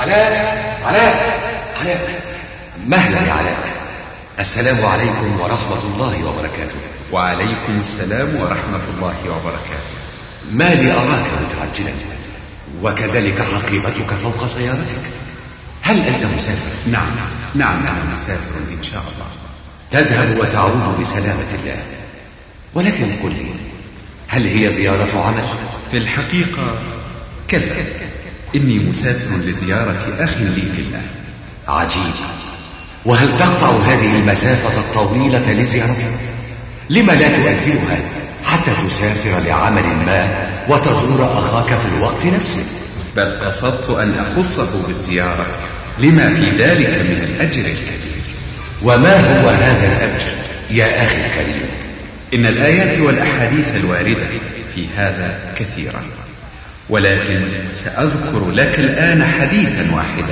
علاء مهلا يا علاء. السلام عليكم ورحمة الله وبركاته. وعليكم السلام ورحمة الله وبركاته. ما لي أراك متعجلا وكذلك حقيبتك فوق سيارتك؟ هل أنت مسافر؟ نعم أنا مسافر إن شاء الله. تذهب وتعود بسلامة الله، ولكن قل لي، هل هي زيارة عمل؟ في الحقيقة كلا، إني مسافر لزيارة أخ لي في الله. عجيب. وهل تقطع هذه المسافة الطويلة لزيارته؟ لما لا تؤجلها حتى تسافر لعمل ما وتزور أخاك في الوقت نفسه؟ بل قصدت أن أخصه بالزيارة لما في ذلك من الأجر الكبير. وما هو هذا الأجر يا أخي الكريم؟ إن الآيات والأحاديث الواردة في هذا كثيرا، ولكن سأذكر لك الآن حديثا واحدا.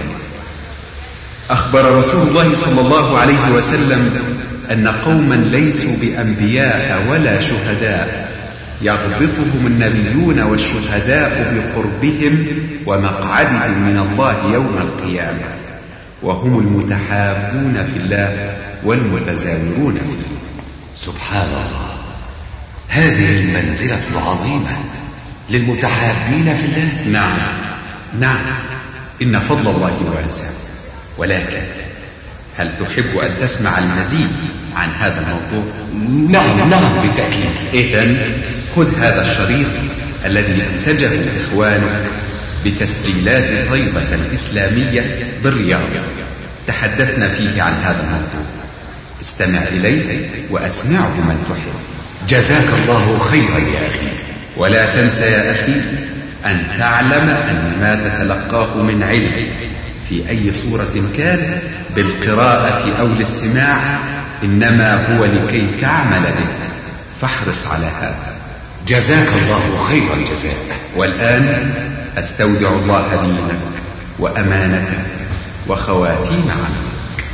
أخبر رسول الله صلى الله عليه وسلم أن قوما ليسوا بأنبياء ولا شهداء يغبطهم النبيون والشهداء بقربهم ومقعدهم من الله يوم القيامة، وهم المتحابون في الله والمتزاورون فيه. سبحان الله، هذه المنزلة العظيمة للمتحابين في الله. نعم إن فضل الله واسع. ولكن هل تحب أن تسمع المزيد عن هذا الموضوع؟ نعم بالتأكيد. إذن خذ هذا الشريط الذي أنتجه إخوانك بتسجيلات طيبة الإسلامية بالرياض، تحدثنا فيه عن هذا الموضوع. استمع إليه وأسمعه من تحب. جزاك الله خيرا يا أخي. ولا تنسى يا أخي أن تعلم أن ما تتلقاه من علم في أي صورة كان بالقراءة أو الاستماع إنما هو لكي تعمل به، فاحرص على هذا. جزاك الله خير الجزاء. والآن أستودع الله دينك وأمانتك وخواتيم عملك.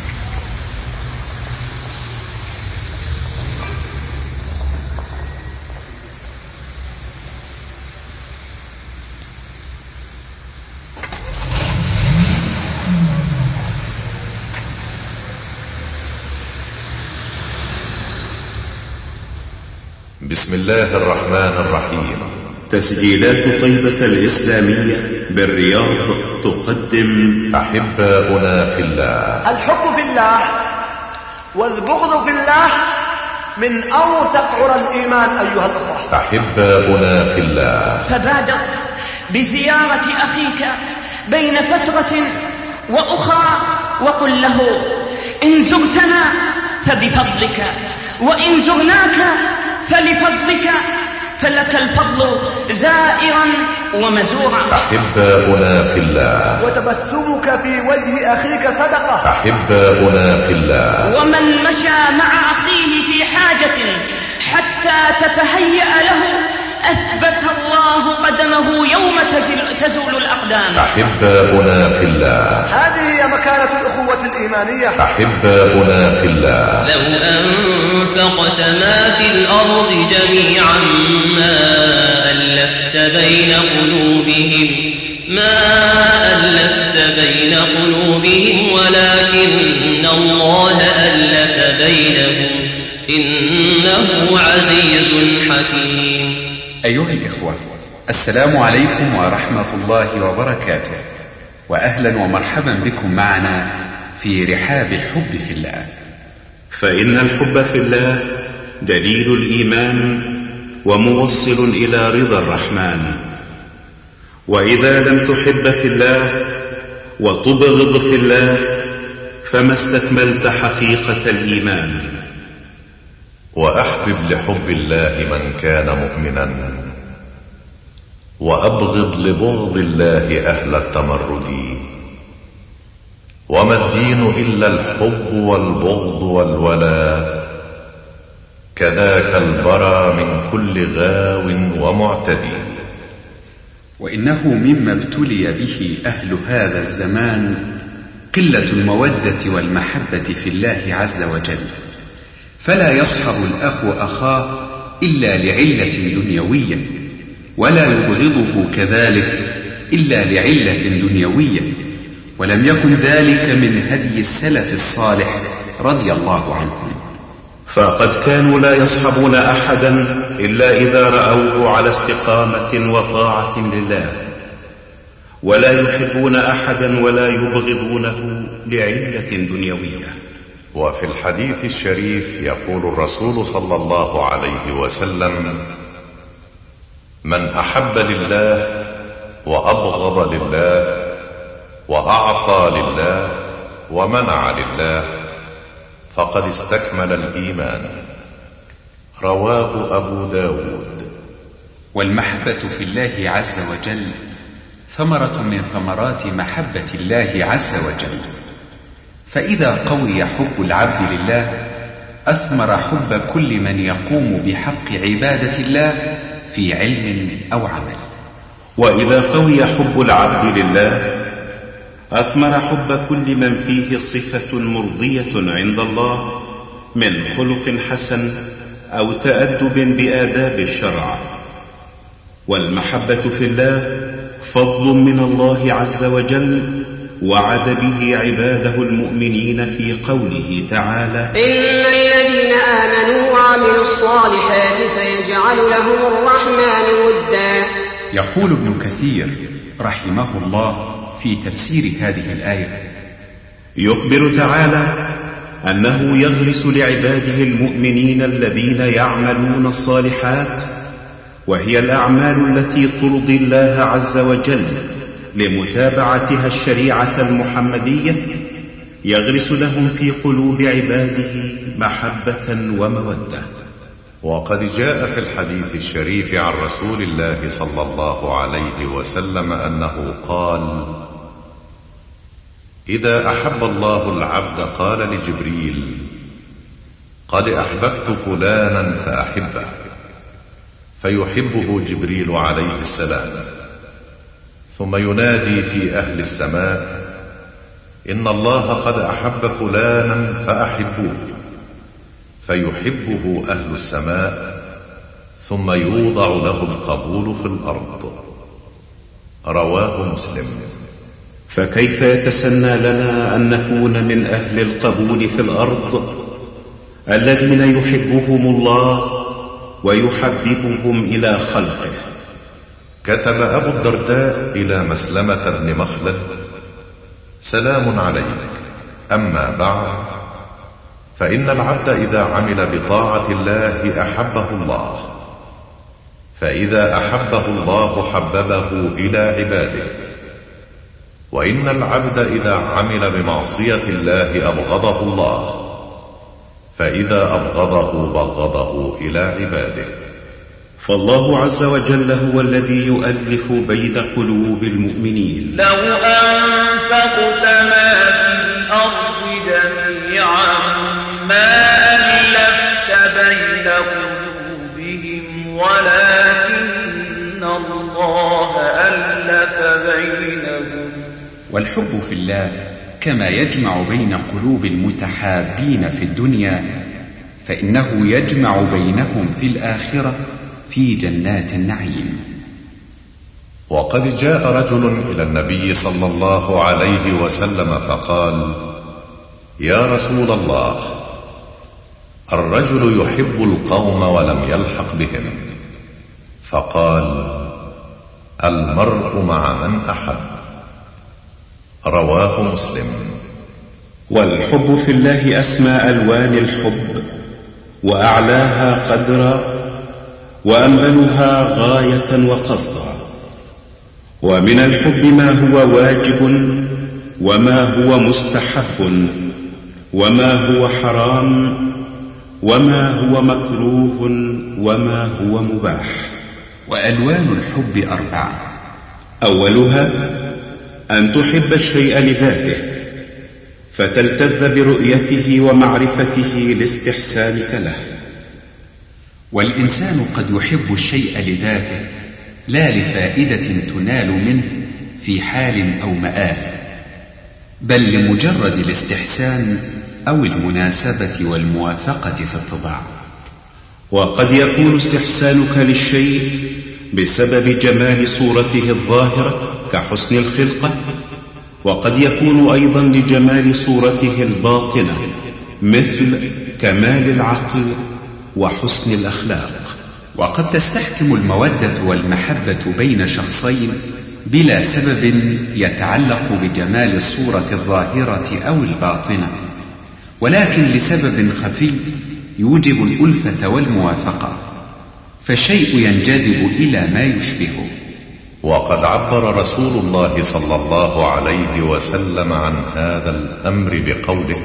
بسم الله الرحمن الرحيم. تسجيلات طيبة الإسلامية بالرياض تقدم أحباؤنا في الله. الحب في الله والبغض في الله من أوثق عرى الإيمان أيها الأخوة. أحباؤنا في الله، فبادر بزيارة أخيك بين فترة وأخرى وقل له إن زرتنا فبفضلك، وإن زرناك فلفضلك، فلك الفضل زائرا ومزورا. أحباؤنا في الله، وتبسمك في وجه أخيك صدقة. أحباؤنا في الله، ومن مشى مع أخيه في حاجة حتى تتهيأ له أثبت الله قدمه يوم تزول الأقدام. أحباؤنا في الله، هذه هي مكانة الأخوة الإيمانية. أحباؤنا في الله، لو أنفقت ما في الأرض جميعا ما ألفت بين قلوبهم ولكن الله ألف بينهم إنه عزيز حكيم. أيها الإخوة، السلام عليكم ورحمة الله وبركاته، وأهلا ومرحبا بكم معنا في رحاب الحب في الله. فإن الحب في الله دليل الإيمان وموصل إلى رضا الرحمن. وإذا لم تحب في الله وتبغض في الله فما استكملت حقيقة الإيمان. وأحبب لحب الله من كان مؤمنا، وأبغض لبغض الله أهل التمرد. وما الدين إلا الحب والبغض والولاء، كذاك البرى من كل غاو ومعتدي. وإنه مما ابتلي به أهل هذا الزمان قلة المودة والمحبة في الله عز وجل، فلا يصحب الأخ أخاه إلا لعلة دنيوية، ولا يبغضه كذلك إلا لعلة دنيوية، ولم يكن ذلك من هدي السلف الصالح رضي الله عنهم. فقد كانوا لا يصحبون أحدا إلا إذا رأوه على استقامة وطاعة لله، ولا يحبون أحدا ولا يبغضونه لعلة دنيوية. وفي الحديث الشريف يقول الرسول صلى الله عليه وسلم: من أحب لله وأبغض لله وأعطى لله ومنع لله فقد استكمل الإيمان. رواه أبو داود. والمحبة في الله عز وجل ثمرة من ثمرات محبة الله عز وجل، فإذا قوي حب العبد لله أثمر حب كل من يقوم بحق عبادة الله في علم أو عمل. وإذا قوي حب العبد لله أثمر حب كل من فيه صفة مرضية عند الله من خلق حسن أو تأدب بآداب الشرع. والمحبة في الله فضل من الله عز وجل وعد به عباده المؤمنين في قوله تعالى: إن الذين آمنوا وعملوا الصالحات سيجعل لهم الرحمن ودا. يقول ابن كثير رحمه الله في تفسير هذه الآية: يخبر تعالى أنه يغرس لعباده المؤمنين الذين يعملون الصالحات، وهي الأعمال التي ترضي الله عز وجل لمتابعتها الشريعة المحمدية، يغرس لهم في قلوب عباده محبة ومودة. وقد جاء في الحديث الشريف عن رسول الله صلى الله عليه وسلم أنه قال: إذا أحب الله العبد قال لجبريل: قد أحببت فلانا فأحبه، فيحبه جبريل عليه السلام، ثم ينادي في أهل السماء: إن الله قد أحب فلانا فأحبوه، فيحبه أهل السماء، ثم يوضع له القبول في الأرض. رواه مسلم. فكيف يتسنى لنا أن نكون من أهل القبول في الأرض الذين يحبهم الله ويحببهم إلى خلقه؟ كتب أبو الدرداء إلى مسلمة بن مخلد: سلام عليك، أما بعد، فإن العبد إذا عمل بطاعة الله أحبه الله، فإذا أحبه الله حببه إلى عباده، وإن العبد إذا عمل بمعصية الله أبغضه الله، فإذا أبغضه بغضه إلى عباده. فالله عز وجل هو الذي يؤلف بين قلوب المؤمنين. لو أنفقت ما في الأرض جميعا ما ألفت بين قلوبهم ولكن الله ألف بينهم. والحب في الله كما يجمع بين قلوب المتحابين في الدنيا، فإنه يجمع بينهم في الآخرة في جنات النعيم. وقد جاء رجل إلى النبي صلى الله عليه وسلم فقال: يا رسول الله، الرجل يحب القوم ولم يلحق بهم. فقال: المرء مع من أحب. رواه مسلم. والحب في الله أسمى ألوان الحب وأعلاها قدرا وأنبلها غاية وقصدا. ومن الحب ما هو واجب وما هو مستحب وما هو حرام وما هو مكروه وما هو مباح. وألوان الحب 4: أولها أن تحب الشيء لذاته فتلتذ برؤيته ومعرفته لاستحسانك له. والإنسان قد يحب الشيء لذاته لا لفائدة تنال منه في حال أو مآل، بل لمجرد الاستحسان أو المناسبة والموافقة في الطباع. وقد يكون استحسانك للشيء بسبب جمال صورته الظاهرة كحسن الخلقة، وقد يكون أيضا لجمال صورته الباطنة مثل كمال العقل وحسن الأخلاق. وقد تستحكم المودة والمحبة بين شخصين بلا سبب يتعلق بجمال الصورة الظاهرة أو الباطنة، ولكن لسبب خفي يوجب الألفة والموافقة، فالشيء ينجذب إلى ما يشبهه. وقد عبر رسول الله صلى الله عليه وسلم عن هذا الأمر بقوله: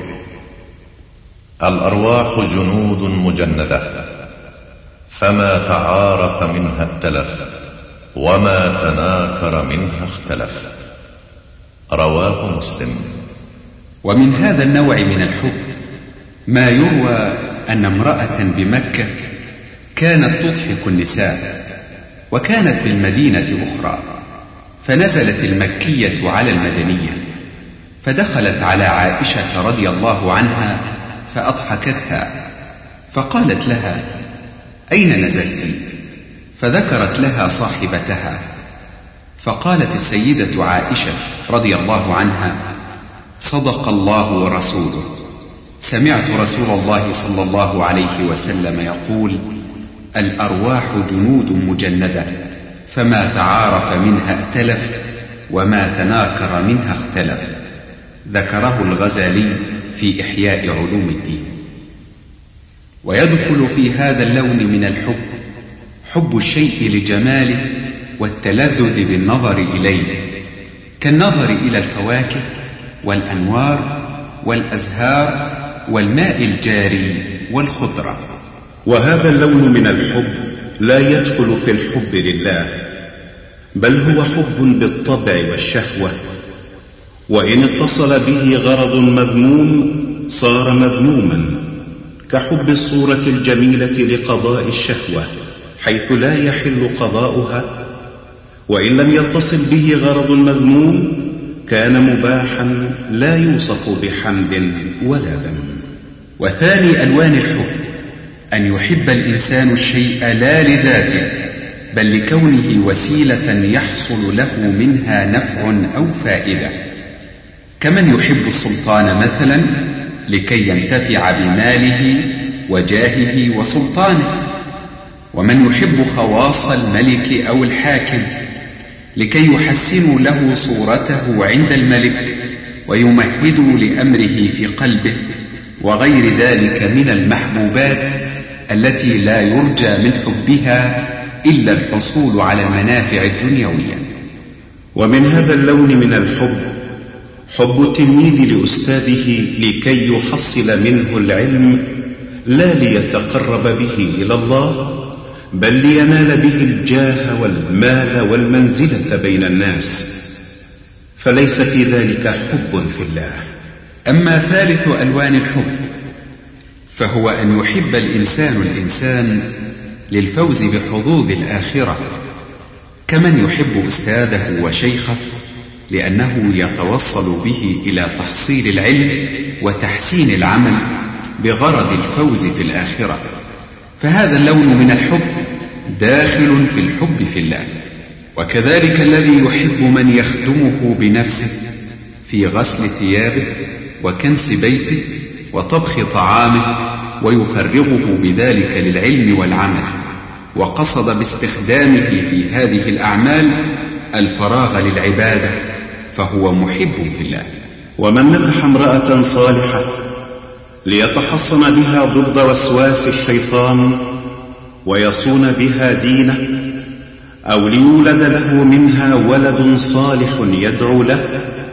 الأرواح جنود مجندة، فما تعارف منها ائتلف، وما تناكر منها اختلف. رواه مسلم. ومن هذا النوع من الحب ما يروى أن امرأة بمكة كانت تضحك النساء، وكانت بالمدينة أخرى، فنزلت المكية على المدنية، فدخلت على عائشة رضي الله عنها فأضحكتها، فقالت لها: أين نزلت؟ فذكرت لها صاحبتها، فقالت السيدة عائشة رضي الله عنها: صدق الله ورسوله، سمعت رسول الله صلى الله عليه وسلم يقول: الأرواح جنود مجندة، فما تعارف منها ائتلف، وما تناكر منها اختلف. ذكره الغزالي في إحياء علوم الدين. ويدخل في هذا اللون من الحب حب الشيء لجماله والتلذذ بالنظر إليه، كالنظر إلى الفواكه والأنوار والأزهار والماء الجاري والخضرة. وهذا اللون من الحب لا يدخل في الحب لله، بل هو حب بالطبع والشهوة، وإن اتصل به غرض مذموم صار مذموما، كحب الصورة الجميلة لقضاء الشهوة حيث لا يحل قضاؤها، وإن لم يتصل به غرض مذموم كان مباحا لا يوصف بحمد ولا ذم. وثاني ألوان الحب أن يحب الإنسان الشيء لا لذاته، بل لكونه وسيلة يحصل له منها نفع أو فائدة، كمن يحب السلطان مثلا لكي ينتفع بماله وجاهه وسلطانه، ومن يحب خواص الملك أو الحاكم لكي يحسنوا له صورته عند الملك ويمهدوا لأمره في قلبه، وغير ذلك من المحبوبات التي لا يرجى من حبها إلا الحصول على المنافع الدنيوية. ومن هذا اللون من الحب حب التلميذ لأستاذه لكي يحصل منه العلم، لا ليتقرب به إلى الله، بل لينال به الجاه والمال والمنزلة بين الناس، فليس في ذلك حب في الله. أما ثالث ألوان الحب فهو أن يحب الإنسان للفوز بحظوظ الآخرة، كمن يحب أستاذه وشيخه لأنه يتوصل به إلى تحصيل العلم وتحسين العمل بغرض الفوز في الآخرة، فهذا اللون من الحب داخل في الحب في الله. وكذلك الذي يحب من يخدمه بنفسه في غسل ثيابه وكنس بيته وطبخ طعامه، ويفرغه بذلك للعلم والعمل، وقصد باستخدامه في هذه الأعمال الفراغ للعبادة، فهو محب في الله. ومن نكح امرأة صالحة ليتحصن بها ضد وسواس الشيطان ويصون بها دينه، أو ليولد له منها ولد صالح يدعو له،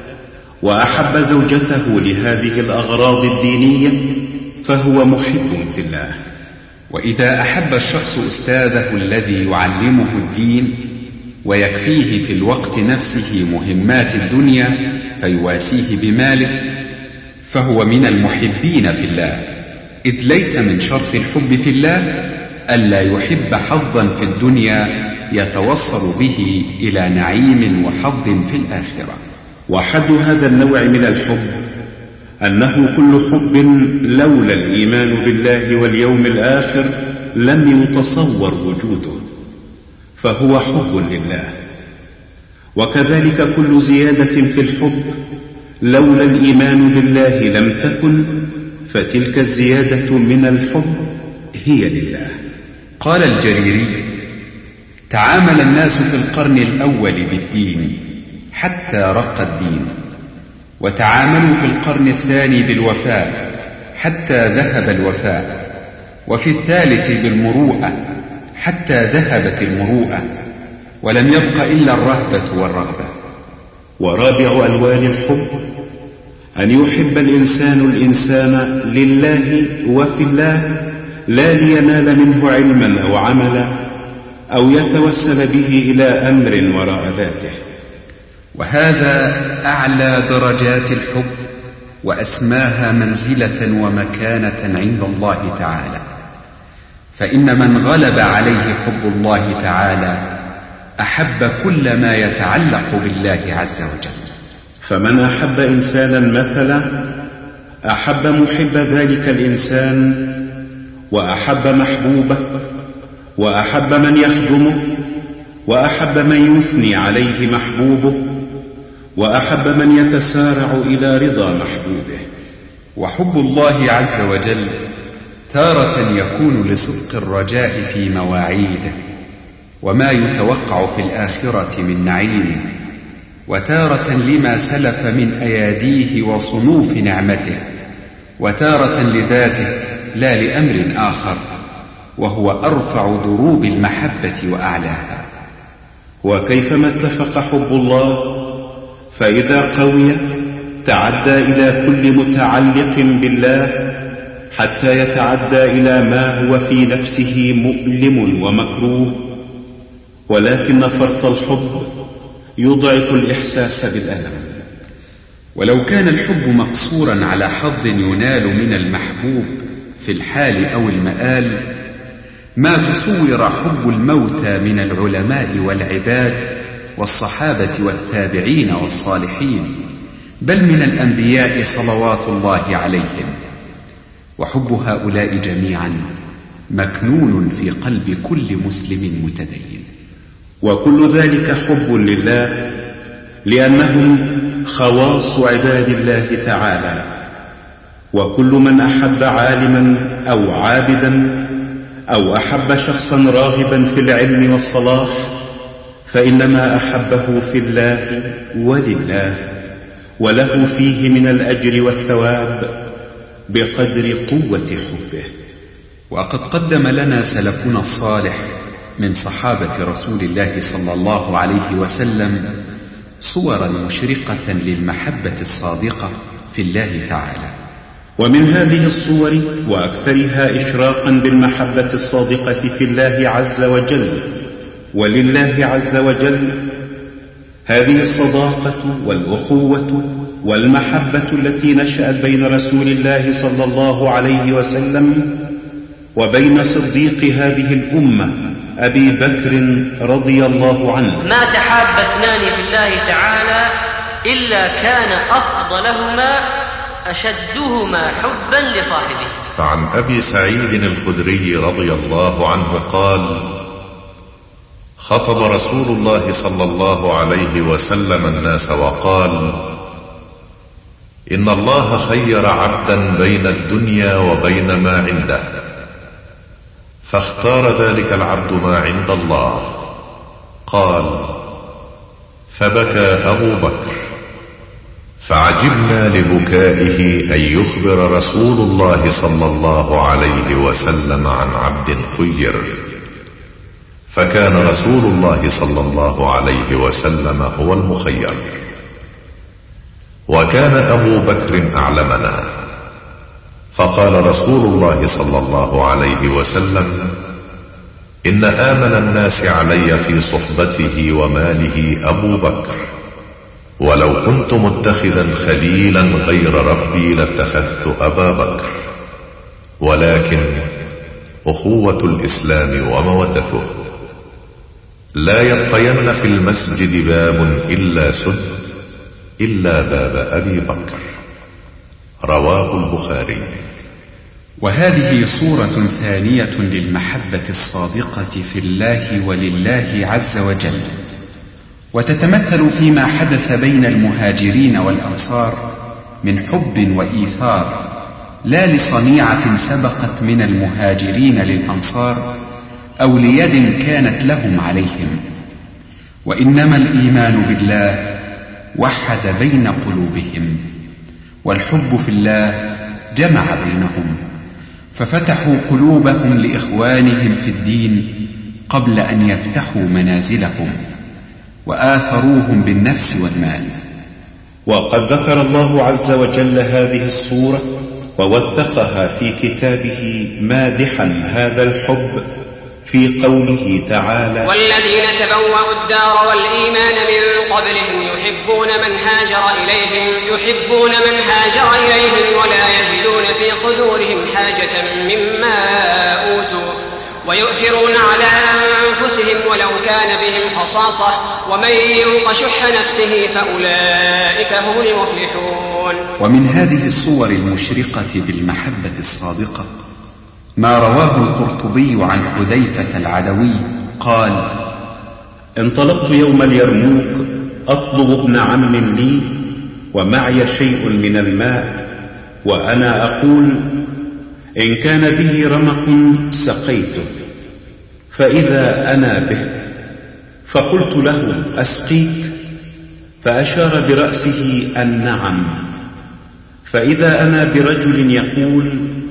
وأحب زوجته لهذه الأغراض الدينية، فهو محب في الله. وإذا أحب الشخص أستاذه الذي يعلمه الدين ويكفيه في الوقت نفسه مهمات الدنيا فيواسيه بماله، فهو من المحبين في الله، إذ ليس من شرط الحب في الله ألا يحب حظا في الدنيا يتوصل به إلى نعيم وحظ في الآخرة. وحد هذا النوع من الحب أنه كل حب لولا الإيمان بالله واليوم الآخر لم يتصور وجوده، فهو حب لله. وكذلك كل زيادة في الحب لولا الإيمان بالله لم تكن، فتلك الزيادة من الحب هي لله. قال الجريري: تعامل الناس في القرن الأول بالدين حتى رق الدين، وتعاملوا في القرن الثاني بالوفاء حتى ذهب الوفاء، وفي الثالث بالمروءة حتى ذهبت المروءة، ولم يبق إلا الرهبة والرغبة. ورابع ألوان الحب أن يحب الإنسان الإنسان لله وفي الله، لا لينال منه علما أو عملا أو يتوسل به إلى أمر وراء ذاته. وهذا أعلى درجات الحب وأسماها منزلة ومكانة عند الله تعالى، فإن من غلب عليه حب الله تعالى أحب كل ما يتعلق بالله عز وجل. فمن أحب إنسانا مثلا أحب محب ذلك الإنسان، وأحب محبوبه، وأحب من يخدمه، وأحب من يثني عليه محبوبه، وأحب من يتسارع إلى رضا محبوبه. وحب الله عز وجل تارة يكون لصدق الرجاء في مواعيده وما يتوقع في الآخرة من نعيمه، وتارة لما سلف من أياديه وصنوف نعمته، وتارة لذاته لا لأمر آخر، وهو أرفع دروب المحبة وأعلاها. وكيفما اتفق حب الله فإذا قوي تعدى إلى كل متعلق بالله، حتى يتعدى إلى ما هو في نفسه مؤلم ومكروه، ولكن فرط الحب يضعف الإحساس بالألم. ولو كان الحب مقصورا على حظ ينال من المحبوب في الحال أو المآل، ما تصور حب الموتى من العلماء والعباد والصحابة والتابعين والصالحين، بل من الأنبياء صلوات الله عليهم. وحب هؤلاء جميعا مكنون في قلب كل مسلم متدين. وكل ذلك حب لله، لأنهم خواص عباد الله تعالى. وكل من أحب عالما أو عابدا أو أحب شخصا راغبا في العلم والصلاح، فإنما أحبه في الله ولله، وله فيه من الأجر والثواب بقدر قوة حبه. وقد قدم لنا سلفنا الصالح من صحابة رسول الله صلى الله عليه وسلم صورا مشرقة للمحبة الصادقة في الله تعالى. ومن هذه الصور وأكثرها إشراقا بالمحبة الصادقة في الله عز وجل ولله عز وجل هذه الصداقة والأخوة والمحبة التي نشأت بين رسول الله صلى الله عليه وسلم وبين صديق هذه الأمة أبي بكر رضي الله عنه. ما تحاب اثنان في الله تعالى إلا كان أفضلهما أشدهما حبا لصاحبه. فعن أبي سعيد الخدري رضي الله عنه قال: خطب رسول الله صلى الله عليه وسلم الناس وقال: إن الله خير عبدا بين الدنيا وبين ما عنده، فاختار ذلك العبد ما عند الله. قال: فبكى أبو بكر، فعجبنا لبكائه أن يخبر رسول الله صلى الله عليه وسلم عن عبد خير، فكان رسول الله صلى الله عليه وسلم هو المخير. وكان أبو بكر أعلمنا، فقال رسول الله صلى الله عليه وسلم: إن آمن الناس علي في صحبته وماله أبو بكر، ولو كنت متخذا خليلا غير ربي لاتخذت أبا بكر، ولكن أخوة الإسلام ومودته. لا يبقين في المسجد باب إلا سد إلا باب أبي بكر. رواه البخاري. وهذه صورة ثانية للمحبة الصادقة في الله ولله عز وجل، وتتمثل فيما حدث بين المهاجرين والأنصار من حب وإيثار، لا لصنيعة سبقت من المهاجرين للأنصار أو ليد كانت لهم عليهم، وإنما الإيمان بالله وحد بين قلوبهم، والحب في الله جمع بينهم، ففتحوا قلوبهم لإخوانهم في الدين قبل أن يفتحوا منازلهم، وآثروهم بالنفس والمال. وقد ذكر الله عز وجل هذه الصورة ووثقها في كتابه مادحا هذا الحب في قوله تعالى: والذين تبوأوا الدار والإيمان من قبلهم يحبون من هاجر إليهم ولا يجدون في صدورهم حاجة مما أوتوا ويؤثرون على أنفسهم ولو كان بهم خصاصة ومن يوق شح نفسه فأولئك هم المفلحون. ومن هذه الصور المشرقة بالمحبة الصادقة ما رواه القرطبي عن حذيفة العدوي قال: انطلقت يوم اليرموك أطلب ابن عم لي ومعي شيء من الماء، وأنا أقول: إن كان به رمق سقيته، فإذا أنا به، فقلت له: أسقيك؟ فأشار برأسه أن نعم. فإذا أنا برجل يقول: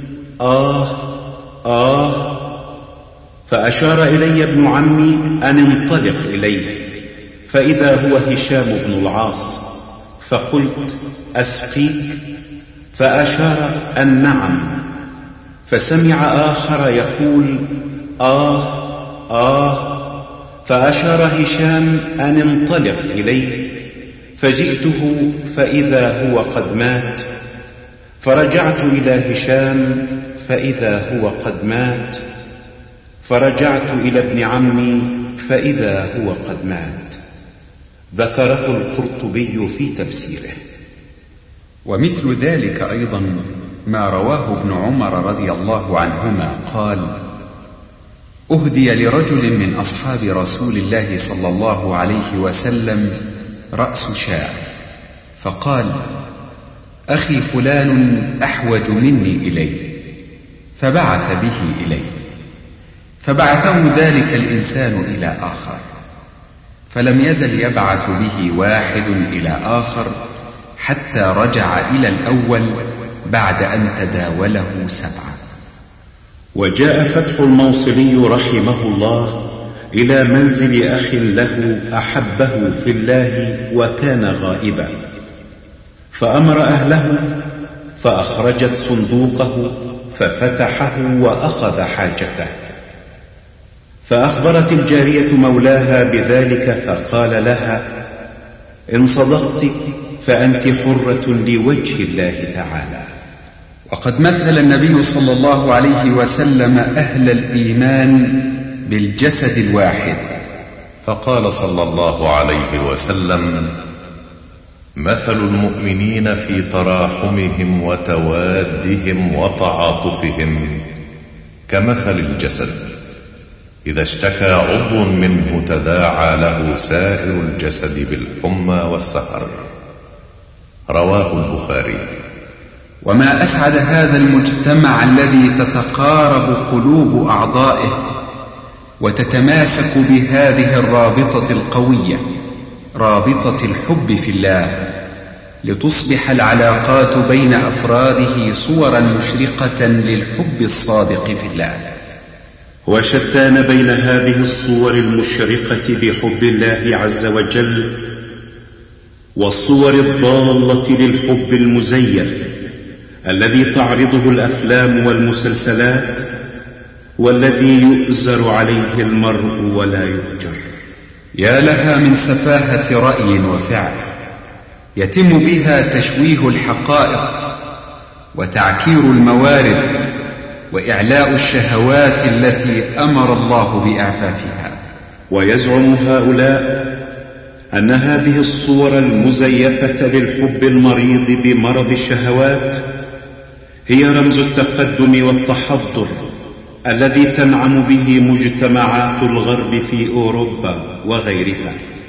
آه، فأشار إلي ابن عمي أن انطلق إليه، فإذا هو هشام بن العاص، فقلت: أسقيك؟ فأشار أن نعم. فسمع آخر يقول: آه، فأشار هشام أن انطلق إليه، فجئته فإذا هو قد مات، فرجعت إلى هشام فإذا هو قد مات، فرجعت إلى ابن عمي فإذا هو قد مات. ذكره القرطبي في تفسيره. ومثل ذلك أيضا ما رواه ابن عمر رضي الله عنهما قال: أهدي لرجل من أصحاب رسول الله صلى الله عليه وسلم رأس شاة، فقال: أخي فلان أحوج مني إليه، فبعث به إليه، فبعثه ذلك الإنسان إلى آخر، فلم يزل يبعث به واحد إلى آخر حتى رجع إلى الأول بعد أن تداوله 7. وجاء فتح الموصلي رحمه الله إلى منزل أخ له أحبه في الله وكان غائبا، فأمر أهله فأخرجت صندوقه ففتحه وأخذ حاجته، فأخبرت الجارية مولاها بذلك فقال لها: إن صدقت فأنت حرة لوجه الله تعالى. وقد مثل النبي صلى الله عليه وسلم أهل الإيمان بالجسد الواحد، فقال صلى الله عليه وسلم: مثل المؤمنين في تراحمهم وتوادهم وتعاطفهم كمثل الجسد، إذا اشتكى عضو منه تداعى له سائر الجسد بالحمى والسهر. رواه البخاري. وما أسعد هذا المجتمع الذي تتقارب قلوب أعضائه وتتماسك بهذه الرابطة القوية، رابطة الحب في الله، لتصبح العلاقات بين أفراده صورا مشرقة للحب الصادق في الله. وشتان بين هذه الصور المشرقة بحب الله عز وجل والصور الضالة للحب المزيف الذي تعرضه الأفلام والمسلسلات، والذي يؤزر عليه المرء ولا يؤجر. يا لها من سفاهة رأي وفعل يتم بها تشويه الحقائق وتعكير الموارد وإعلاء الشهوات التي أمر الله بإعفافها. ويزعم هؤلاء أن هذه الصور المزيفة للحب المريض بمرض الشهوات هي رمز التقدم والتحضر الذي تنعم به مجتمعات الغرب في أوروبا وغيرها،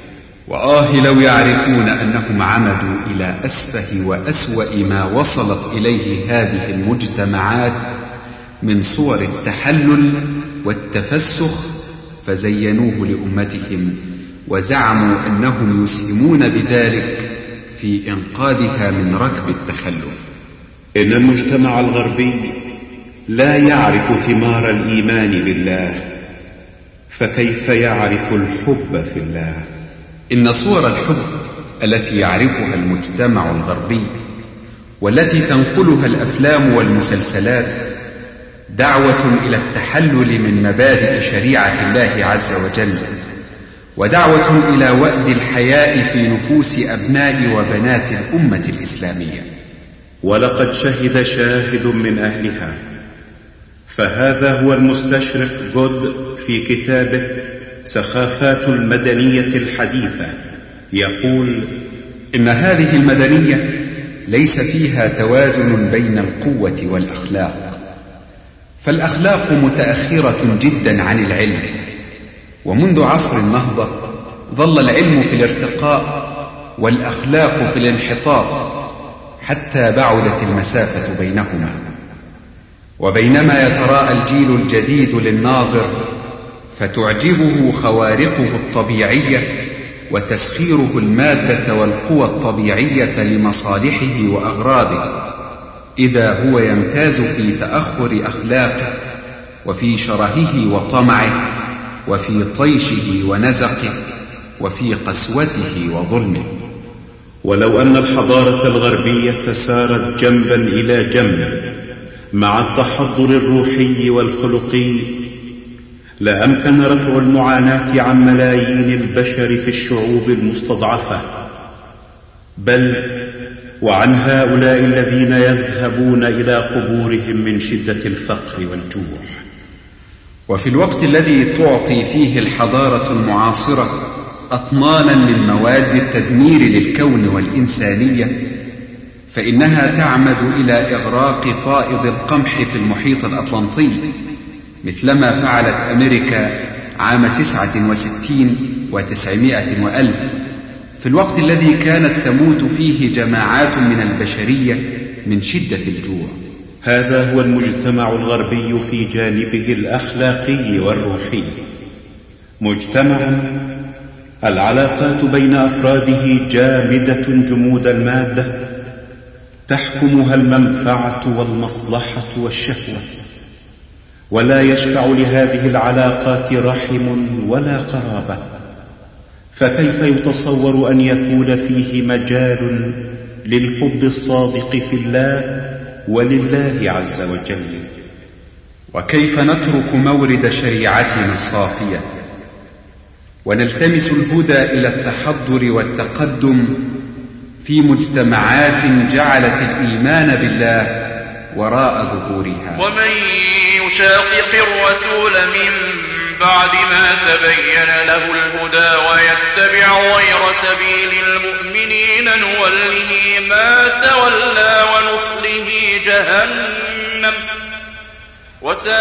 وآه لو يعرفون أنهم عمدوا إلى أسفه وأسوأ ما وصلت إليه هذه المجتمعات من صور التحلل والتفسخ فزينوه لأمتهم وزعموا أنهم يسهمون بذلك في إنقاذها من ركب التخلف. إن المجتمع الغربي لا يعرف ثمار الإيمان بالله، فكيف يعرف الحب في الله؟ إن صور الحب التي يعرفها المجتمع الغربي والتي تنقلها الأفلام والمسلسلات دعوة إلى التحلل من مبادئ شريعة الله عز وجل، ودعوة إلى وأد الحياء في نفوس أبناء وبنات الأمة الإسلامية. ولقد شهد شاهد من أهلها، فهذا هو المستشرق جود في كتابه سخافات المدنية الحديثة يقول: إن هذه المدنية ليس فيها توازن بين القوة والأخلاق، فالأخلاق متأخرة جدا عن العلم، ومنذ عصر النهضة ظل العلم في الارتقاء والأخلاق في الانحطاط حتى بعدت المسافة بينهما. وبينما يتراءى الجيل الجديد للناظر فتعجبه خوارقه الطبيعية وتسخيره المادة والقوى الطبيعية لمصالحه وأغراضه، إذا هو يمتاز في تأخر أخلاقه وفي شرهه وطمعه وفي طيشه ونزقه وفي قسوته وظلمه. ولو أن الحضارة الغربية سارت جنبا إلى جنب مع التحضر الروحي والخلقي لأمكن رفع المعاناة عن ملايين البشر في الشعوب المستضعفة، بل وعن هؤلاء الذين يذهبون إلى قبورهم من شدة الفقر والجوع. وفي الوقت الذي تعطي فيه الحضارة المعاصرة أطنانا من مواد التدمير للكون والإنسانية، فإنها تعمد إلى إغراق فائض القمح في المحيط الأطلنطي، مثلما فعلت أمريكا عام 69 و900 وألف، في الوقت الذي كانت تموت فيه جماعات من البشرية من شدة الجوع. هذا هو المجتمع الغربي في جانبه الأخلاقي والروحي، مجتمع العلاقات بين أفراده جامدة جمود المادة، تحكمها المنفعة والمصلحة والشهوة، ولا يشفع لهذه العلاقات رحم ولا قرابة، فكيف يتصور أن يكون فيه مجال للحب الصادق في الله ولله عز وجل؟ وكيف نترك مورد شريعتنا الصافية ونلتمس الهدى إلى التحضر والتقدم في مجتمعات جعلت الإيمان بالله وراء ظهورها؟ ومن يشاقق الرسول من بعد ما تبين له الهدى ويتبع غير سبيل المؤمنين نوله ما تولى ونصله جهنم وساءت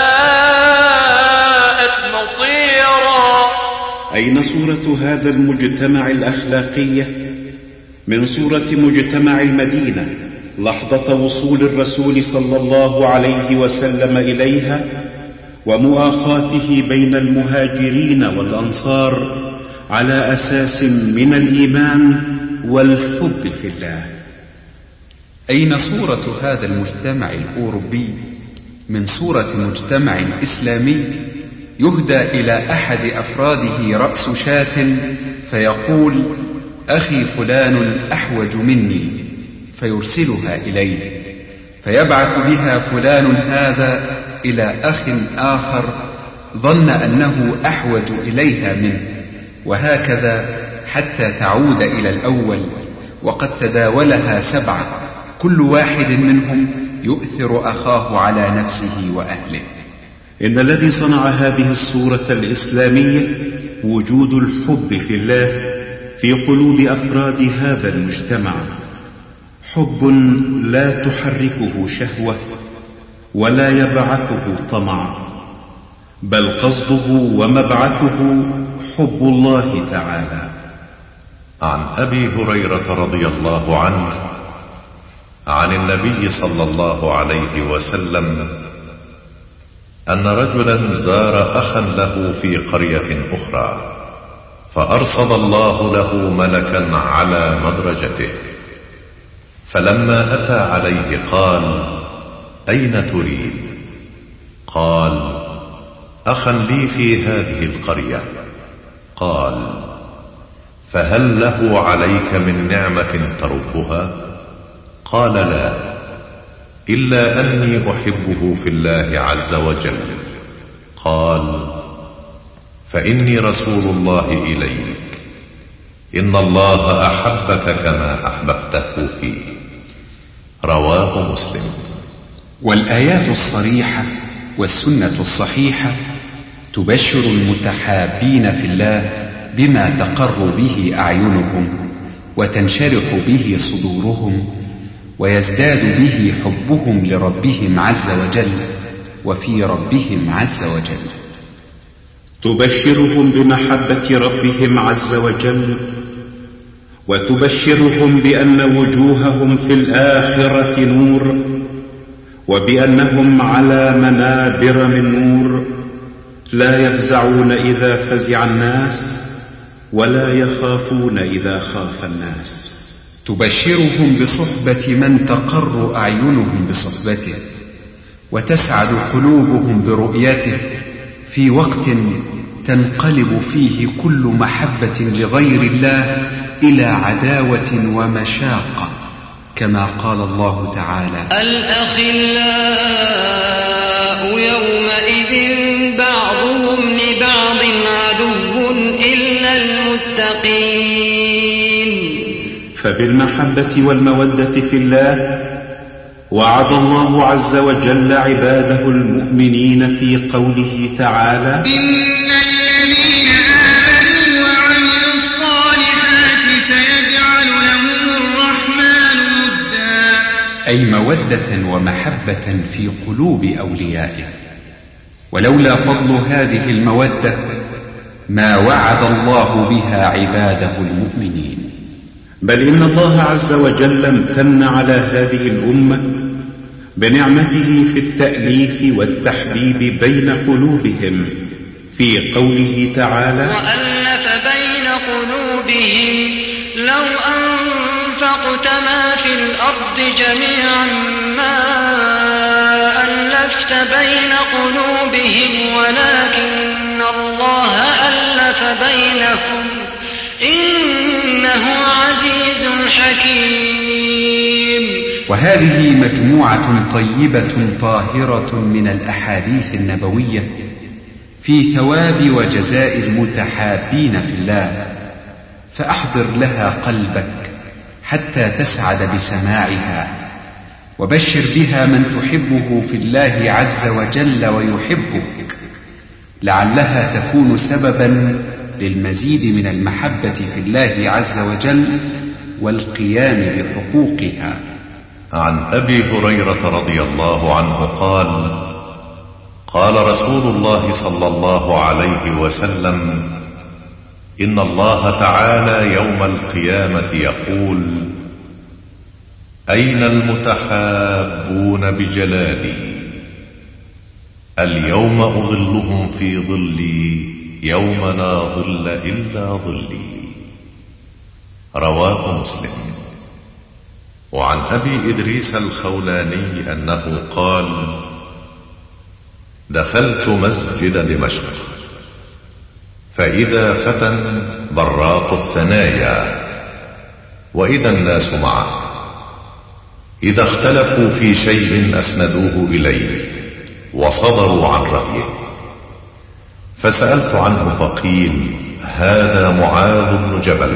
مصيرا. أين صورة هذا المجتمع الأخلاقية من صورة مجتمع المدينة لحظة وصول الرسول صلى الله عليه وسلم إليها ومؤاخاته بين المهاجرين والأنصار على أساس من الإيمان والحب في الله؟ أين صورة هذا المجتمع الأوروبي من صورة مجتمع إسلامي يهدى إلى أحد أفراده رأس شاة فيقول: أخي فلان أحوج مني، فيرسلها إليه، فيبعث بها فلان هذا إلى أخ آخر ظن أنه أحوج إليها منه، وهكذا حتى تعود إلى الأول، وقد تداولها 7، كل واحد منهم يؤثر أخاه على نفسه وأهله. إن الذي صنع هذه الصورة الإسلامية وجود الحب في الله في قلوب أفراد هذا المجتمع، حب لا تحركه شهوة ولا يبعثه طمع، بل قصده ومبعثه حب الله تعالى. عن أبي هريرة رضي الله عنه عن النبي صلى الله عليه وسلم أن رجلا زار أخا له في قرية أخرى، فأرصد الله له ملكا على مدرجته، فلما أتى عليه قال: أين تريد؟ قال: أخا لي في هذه القرية. قال: فهل له عليك من نعمة تربها؟ قال: لا، إلا أني أحبه في الله عز وجل. قال: فإني رسول الله إليك، إن الله أحبك كما أحببته فيه. رواه مسلم. والآيات الصريحة والسنة الصحيحة تبشر المتحابين في الله بما تقر به أعينهم وتنشرح به صدورهم ويزداد به حبهم لربهم عز وجل وفي ربهم عز وجل. تبشرهم بمحبة ربهم عز وجل، وتبشرهم بأن وجوههم في الآخرة نور، وبأنهم على منابر من نور، لا يفزعون إذا فزع الناس، ولا يخافون إذا خاف الناس. تبشرهم بصحبة من تقر أعينهم بصحبته وتسعد قلوبهم برؤيته في وقت تنقلب فيه كل محبة لغير الله إلى عداوة ومشاقة، كما قال الله تعالى: الأخلاء يومئذ بعضهم لبعض عدو إلا المتقين. فبالمحبة والمودة في الله وعد الله عز وجل عباده المؤمنين في قوله تعالى: إن الذين آمنوا وعملوا الصالحات سيجعل لهم الرحمن ودا. أي مودة ومحبة في قلوب أوليائه. ولولا فضل هذه المودة ما وعد الله بها عباده المؤمنين. بل إن الله عز وجل امتن على هذه الأمة بنعمته في التأليف والتحبيب بين قلوبهم في قوله تعالى: وألف بين قلوبهم لو أنفقت ما في الأرض جميعا ما ألفت بين قلوبهم ولكن الله ألف بينهم إنه عزيز حكيم. وهذه مجموعة طيبة طاهرة من الأحاديث النبوية في ثواب وجزاء المتحابين في الله، فأحضر لها قلبك حتى تسعد بسماعها، وبشر بها من تحبه في الله عز وجل ويحبك، لعلها تكون سببا للمزيد من المحبة في الله عز وجل والقيام بحقوقها. عن أبي هريرة رضي الله عنه قال: قال رسول الله صلى الله عليه وسلم: إن الله تعالى يوم القيامة يقول: أين المتحابون بجلالي؟ اليوم أظلهم في ظلي يوم لا ظل إلا ظلي. رواه مسلم. وعن أبي إدريس الخولاني أنه قال: دخلت مسجد دمشق فإذا فتى براق الثنايا وإذا الناس معه، إذا اختلفوا في شيء أسندوه إليه وصدروا عن رأيه، فسألت عنه فقيل: هذا معاذ بن جبل.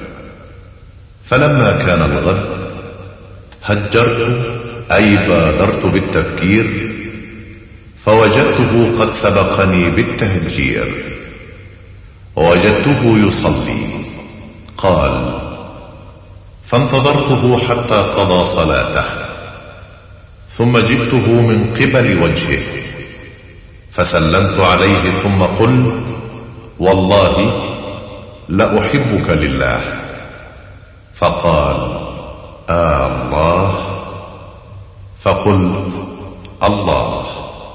فلما كان الغد هجرت أي بادرت بالتبكير، فوجدته قد سبقني بالتهجير، ووجدته يصلي. قال: فانتظرته حتى قضى صلاته، ثم جئته من قبل وجهه فسلمت عليه، ثم قلت: والله لأحبك لله. فقال: الله. فقلت: الله.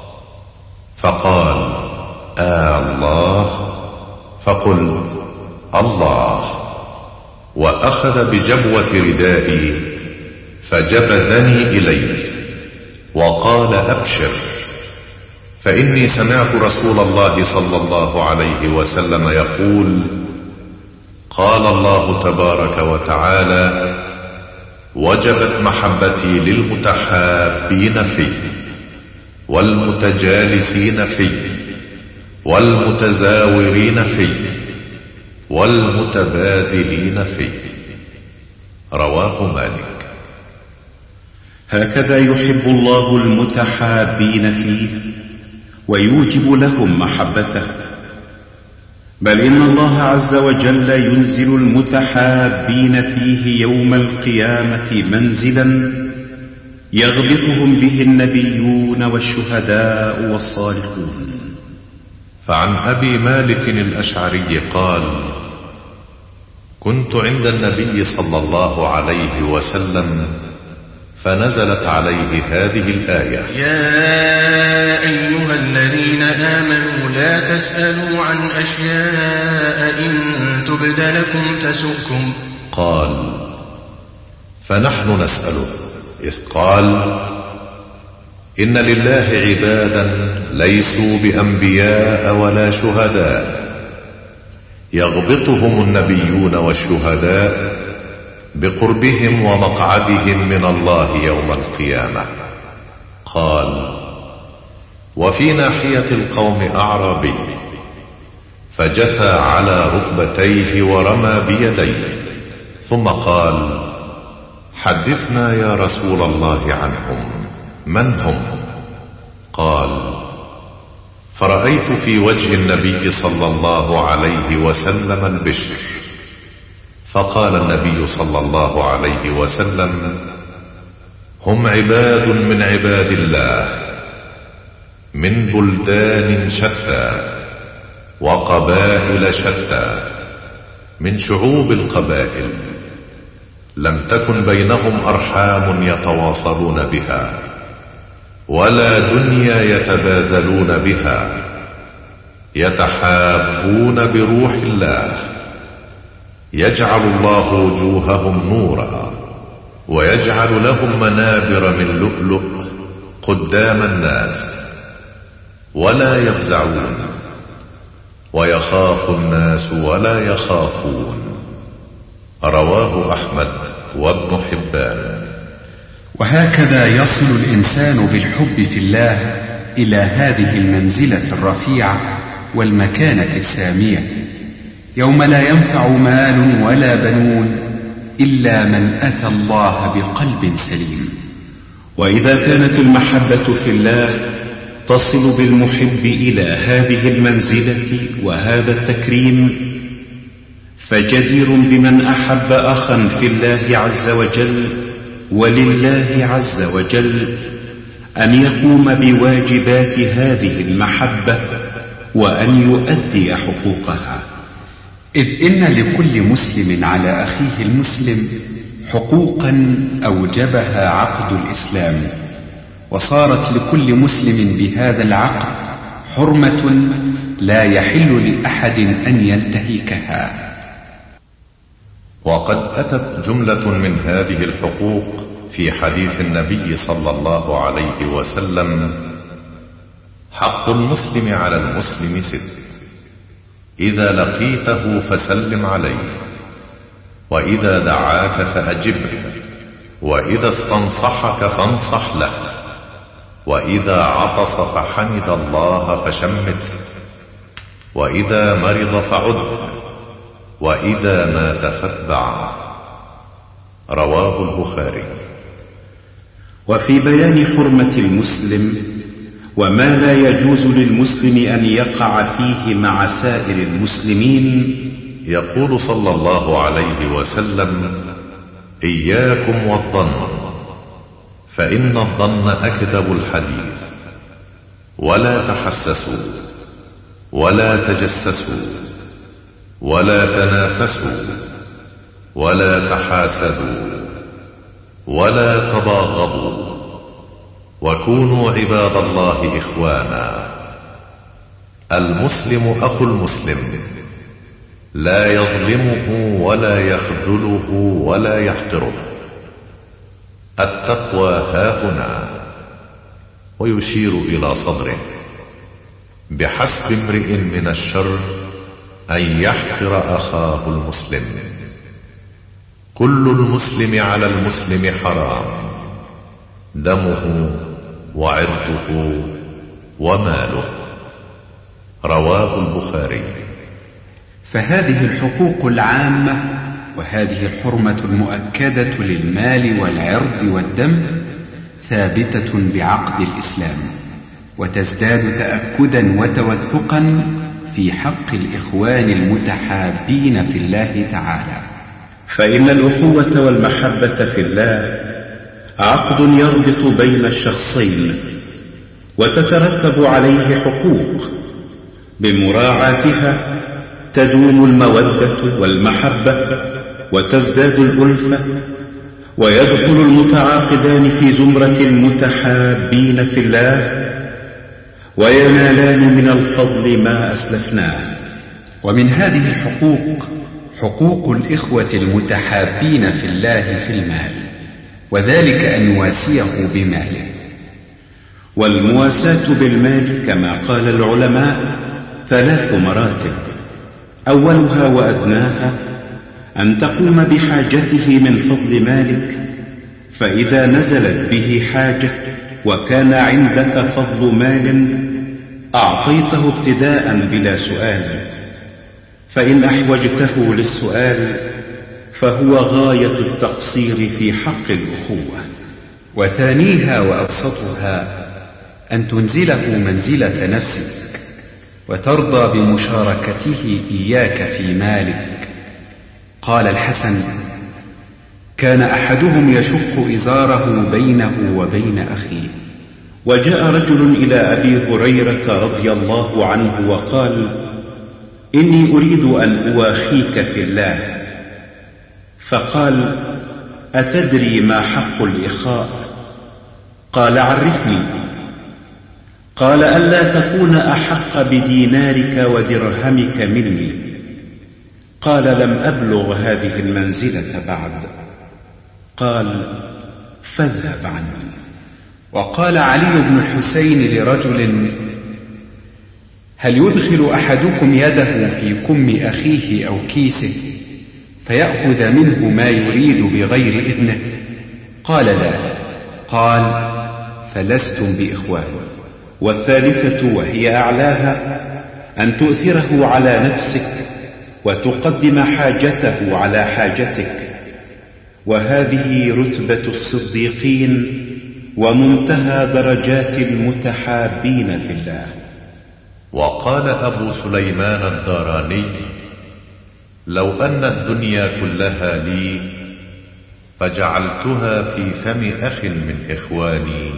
فقال: الله. فقلت: الله. وأخذ بجبوة ردائي فجبذني إليه وقال: أبشر، فإني سمعت رسول الله صلى الله عليه وسلم يقول: قال الله تبارك وتعالى: وجبت محبتي للمتحابين في والمتجالسين في والمتزاورين في والمتبادلين في. رواه مالك. هكذا يحب الله المتحابين فيه ويوجب لهم محبته، بل إن الله عز وجل ينزل المتحابين فيه يوم القيامة منزلا يغبطهم به النبيون والشهداء والصالحون. فعن أبي مالك الأشعري قال: كنت عند النبي صلى الله عليه وسلم فنزلت عليه هذه الآية: يا أيها الذين آمنوا لا تسألوا عن أشياء إن تبد لكم تسؤكم. قال: فنحن نسأله، إذ قال: إن لله عبادا ليسوا بأنبياء ولا شهداء يغبطهم النبيون والشهداء بقربهم ومقعدهم من الله يوم القيامة. قال: وفي ناحية القوم أعرابي فجثى على ركبتيه ورمى بيديه، ثم قال: حدثنا يا رسول الله عنهم، من هم؟ قال: فرأيت في وجه النبي صلى الله عليه وسلم البشر، فقال النبي صلى الله عليه وسلم: هم عباد من عباد الله من بلدان شتى وقبائل شتى من شعوب القبائل، لم تكن بينهم أرحام يتواصلون بها ولا دنيا يتبادلون بها، يتحابون بروح الله، يجعل الله وجوههم نورا ويجعل لهم منابر من لؤلؤ قدام الناس، ولا يفزعون، ويخاف الناس ولا يخافون. رواه أحمد وابن حبان. وهكذا يصل الإنسان بالحب في الله إلى هذه المنزلة الرفيعة والمكانة السامية، يوم لا ينفع مال ولا بنون إلا من أتى الله بقلب سليم. وإذا كانت المحبة في الله تصل بالمحب إلى هذه المنزلة وهذا التكريم، فجدير بمن أحب أخا في الله عز وجل ولله عز وجل أن يقوم بواجبات هذه المحبة وأن يؤدي حقوقها، إذ إن لكل مسلم على أخيه المسلم حقوقا أوجبها عقد الإسلام، وصارت لكل مسلم بهذا العقد حرمة لا يحل لأحد أن ينتهكها. وقد أتت جملة من هذه الحقوق في حديث النبي صلى الله عليه وسلم: حق المسلم على المسلم 6: إذا لقيته فسلم عليه، وإذا دعاك فأجبه، وإذا استنصحك فانصح له، وإذا عطس فحمد الله فشمته، وإذا مرض فعده، وإذا مات فاتبعه. رواه البخاري. وفي بيان حرمة المسلم وما لا يجوز للمسلم أن يقع فيه مع سائر المسلمين، يقول صلى الله عليه وسلم: إياكم والظن، فإن الظن أكذب الحديث، ولا تحسسوا ولا تجسسوا ولا تنافسوا ولا تحاسدوا ولا تباغضوا وكونوا عباد الله إخوانا. المسلم أخو المسلم لا يظلمه ولا يخذله ولا يحقره. التقوى هاهنا. ويشير إلى صدره: بحسب امرئ من الشر أن يحقر أخاه المسلم. كل المسلم على المسلم حرام، دمه وعرضه وماله. رواه البخاري. فهذه الحقوق العامة وهذه الحرمة المؤكدة للمال والعرض والدم ثابتة بعقد الإسلام، وتزداد تأكدا وتوثقا في حق الإخوان المتحابين في الله تعالى. فإن الأخوة والمحبة في الله عقد يربط بين الشخصين، وتترتب عليه حقوق بمراعاتها تدوم المودة والمحبة وتزداد الألفة، ويدخل المتعاقدان في زمرة المتحابين في الله، وينالان من الفضل ما أسلفناه. ومن هذه الحقوق حقوق الإخوة المتحابين في الله في المال، وذلك أن يواسيه بماله. والمواساة بالمال كما قال العلماء 3 مراتب: أولها وأدناها أن تقوم بحاجته من فضل مالك، فإذا نزلت به حاجة وكان عندك فضل مال أعطيته ابتداء بلا سؤال، فإن أحوجته للسؤال فهو غاية التقصير في حق الأخوة. وثانيها وأبسطها أن تنزله منزلة نفسك وترضى بمشاركته إياك في مالك. قال الحسن: كان أحدهم يشق إزاره بينه وبين أخيه. وجاء رجل إلى أبي هريرة رضي الله عنه وقال: إني أريد أن أواخيك في الله. فقال: أتدري ما حق الإخاء؟ قال: عرفني. قال: ألا تكون أحق بدينارك ودرهمك مني. قال: لم أبلغ هذه المنزلة بعد. قال: فاذهب عني. وقال علي بن الحسين لرجل: هل يدخل أحدكم يده في كم أخيه أو كيسه فيأخذ منه ما يريد بغير إذنه؟ قال: لا. قال: فلستم بإخوان. والثالثة وهي أعلاها أن تؤثره على نفسك وتقدم حاجته على حاجتك، وهذه رتبة الصديقين ومنتهى درجات المتحابين في الله. وقال أبو سليمان الداراني: لو أن الدنيا كلها لي فجعلتها في فم أخ من إخواني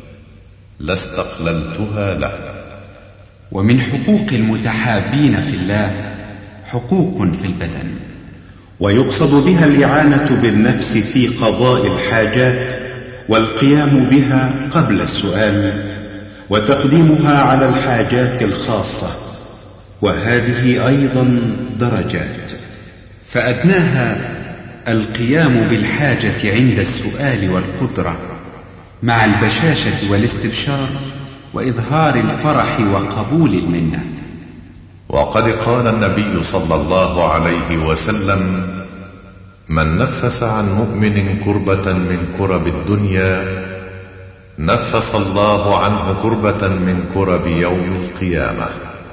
لاستقللتها له. ومن حقوق المتحابين في الله حقوق في البدن، ويقصد بها الإعانة بالنفس في قضاء الحاجات والقيام بها قبل السؤال، وتقديمها على الحاجات الخاصة، وهذه أيضا درجات. فأدناها القيام بالحاجة عند السؤال والقدرة مع البشاشة والاستبشار وإظهار الفرح وقبول المنة. وقد قال النبي صلى الله عليه وسلم: من نفس عن مؤمن كربة من كرب الدنيا نفس الله عنه كربة من كرب يوم القيامة.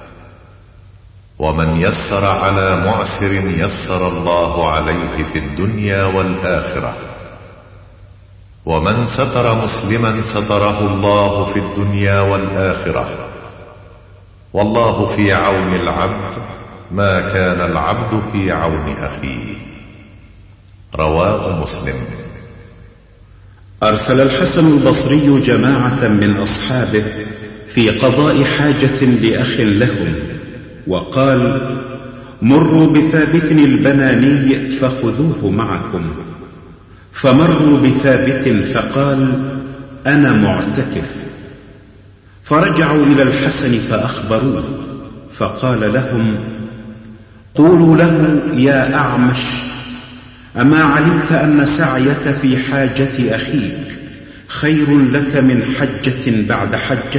ومن يسر على معسر يسر الله عليه في الدنيا والآخرة. ومن ستر مسلما ستره الله في الدنيا والآخرة. والله في عون العبد ما كان العبد في عون أخيه. رواه مسلم. أرسل الحسن البصري جماعة من أصحابه في قضاء حاجة لأخ لهم، وقال: مروا بثابت البناني فخذوه معكم. فمروا بثابت فقال: أنا معتكف. فرجعوا إلى الحسن فأخبروه، فقال لهم: قولوا له يا أعمش، أما علمت أن سعيك في حاجة أخيك خير لك من حجة بعد حجة؟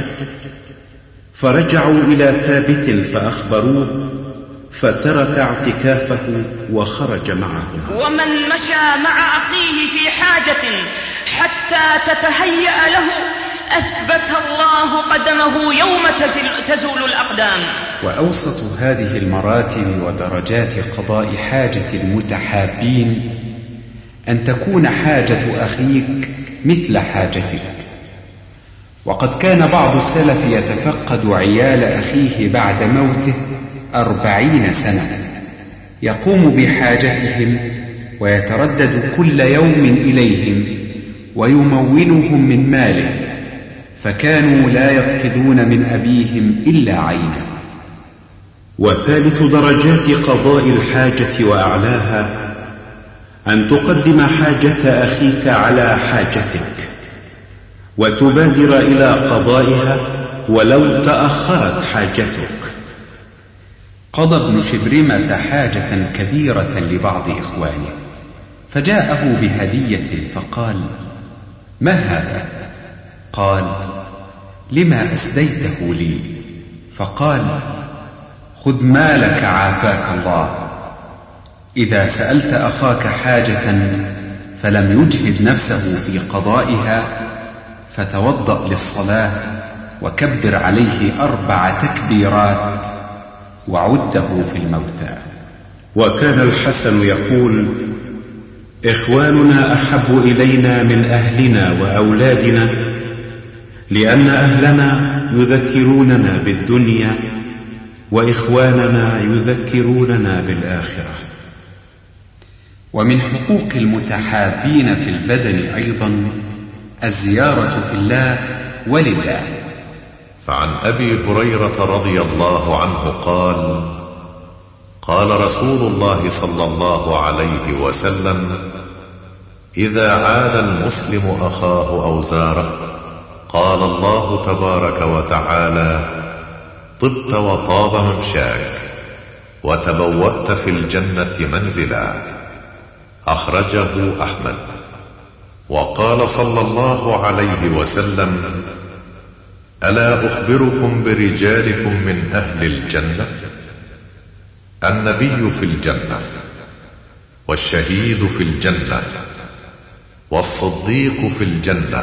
فرجعوا إلى ثابت فأخبروه، فترك اعتكافه وخرج معهم. ومن مشى مع أخيه في حاجة حتى تتهيأ له أثبت الله قدمه يوم تزول الأقدام. وأوسط هذه المراتب ودرجات قضاء حاجة المتحابين أن تكون حاجة أخيك مثل حاجتك. وقد كان بعض السلف يتفقد عيال أخيه بعد موته 40 سنة، يقوم بحاجتهم ويتردد كل يوم إليهم ويمولهم من ماله، فكانوا لا يفقدون من أبيهم إلا عينه. وثالث درجات قضاء الحاجة وأعلاها أن تقدم حاجة أخيك على حاجتك وتبادر إلى قضائها ولو تأخرت حاجتك. قضى ابن شبرمة حاجة كبيرة لبعض إخوانه، فجاءه بهدية فقال: ما هذا؟ قال: لما أسديته لي؟ فقال: خذ مالك عافاك الله. إذا سألت أخاك حاجة فلم يجهد نفسه في قضائها فتوضأ للصلاة وكبر عليه 4 تكبيرات وعده في الموتى. وكان الحسن يقول: إخواننا أحب إلينا من أهلنا وأولادنا، لأن أهلنا يذكروننا بالدنيا وإخواننا يذكروننا بالآخرة. ومن حقوق المتحابين في البدن أيضا الزيارة في الله ولله. فعن أبي هريرة رضي الله عنه قال: قال رسول الله صلى الله عليه وسلم: إذا عاد المسلم أخاه أو زاره قال الله تبارك وتعالى: طبت وطاب ممشاك وتبوأت في الجنة منزلا. أخرجه أحمد. وقال صلى الله عليه وسلم: ألا أخبركم برجالكم من أهل الجنة؟ النبي في الجنة، والشهيد في الجنة، والصديق في الجنة،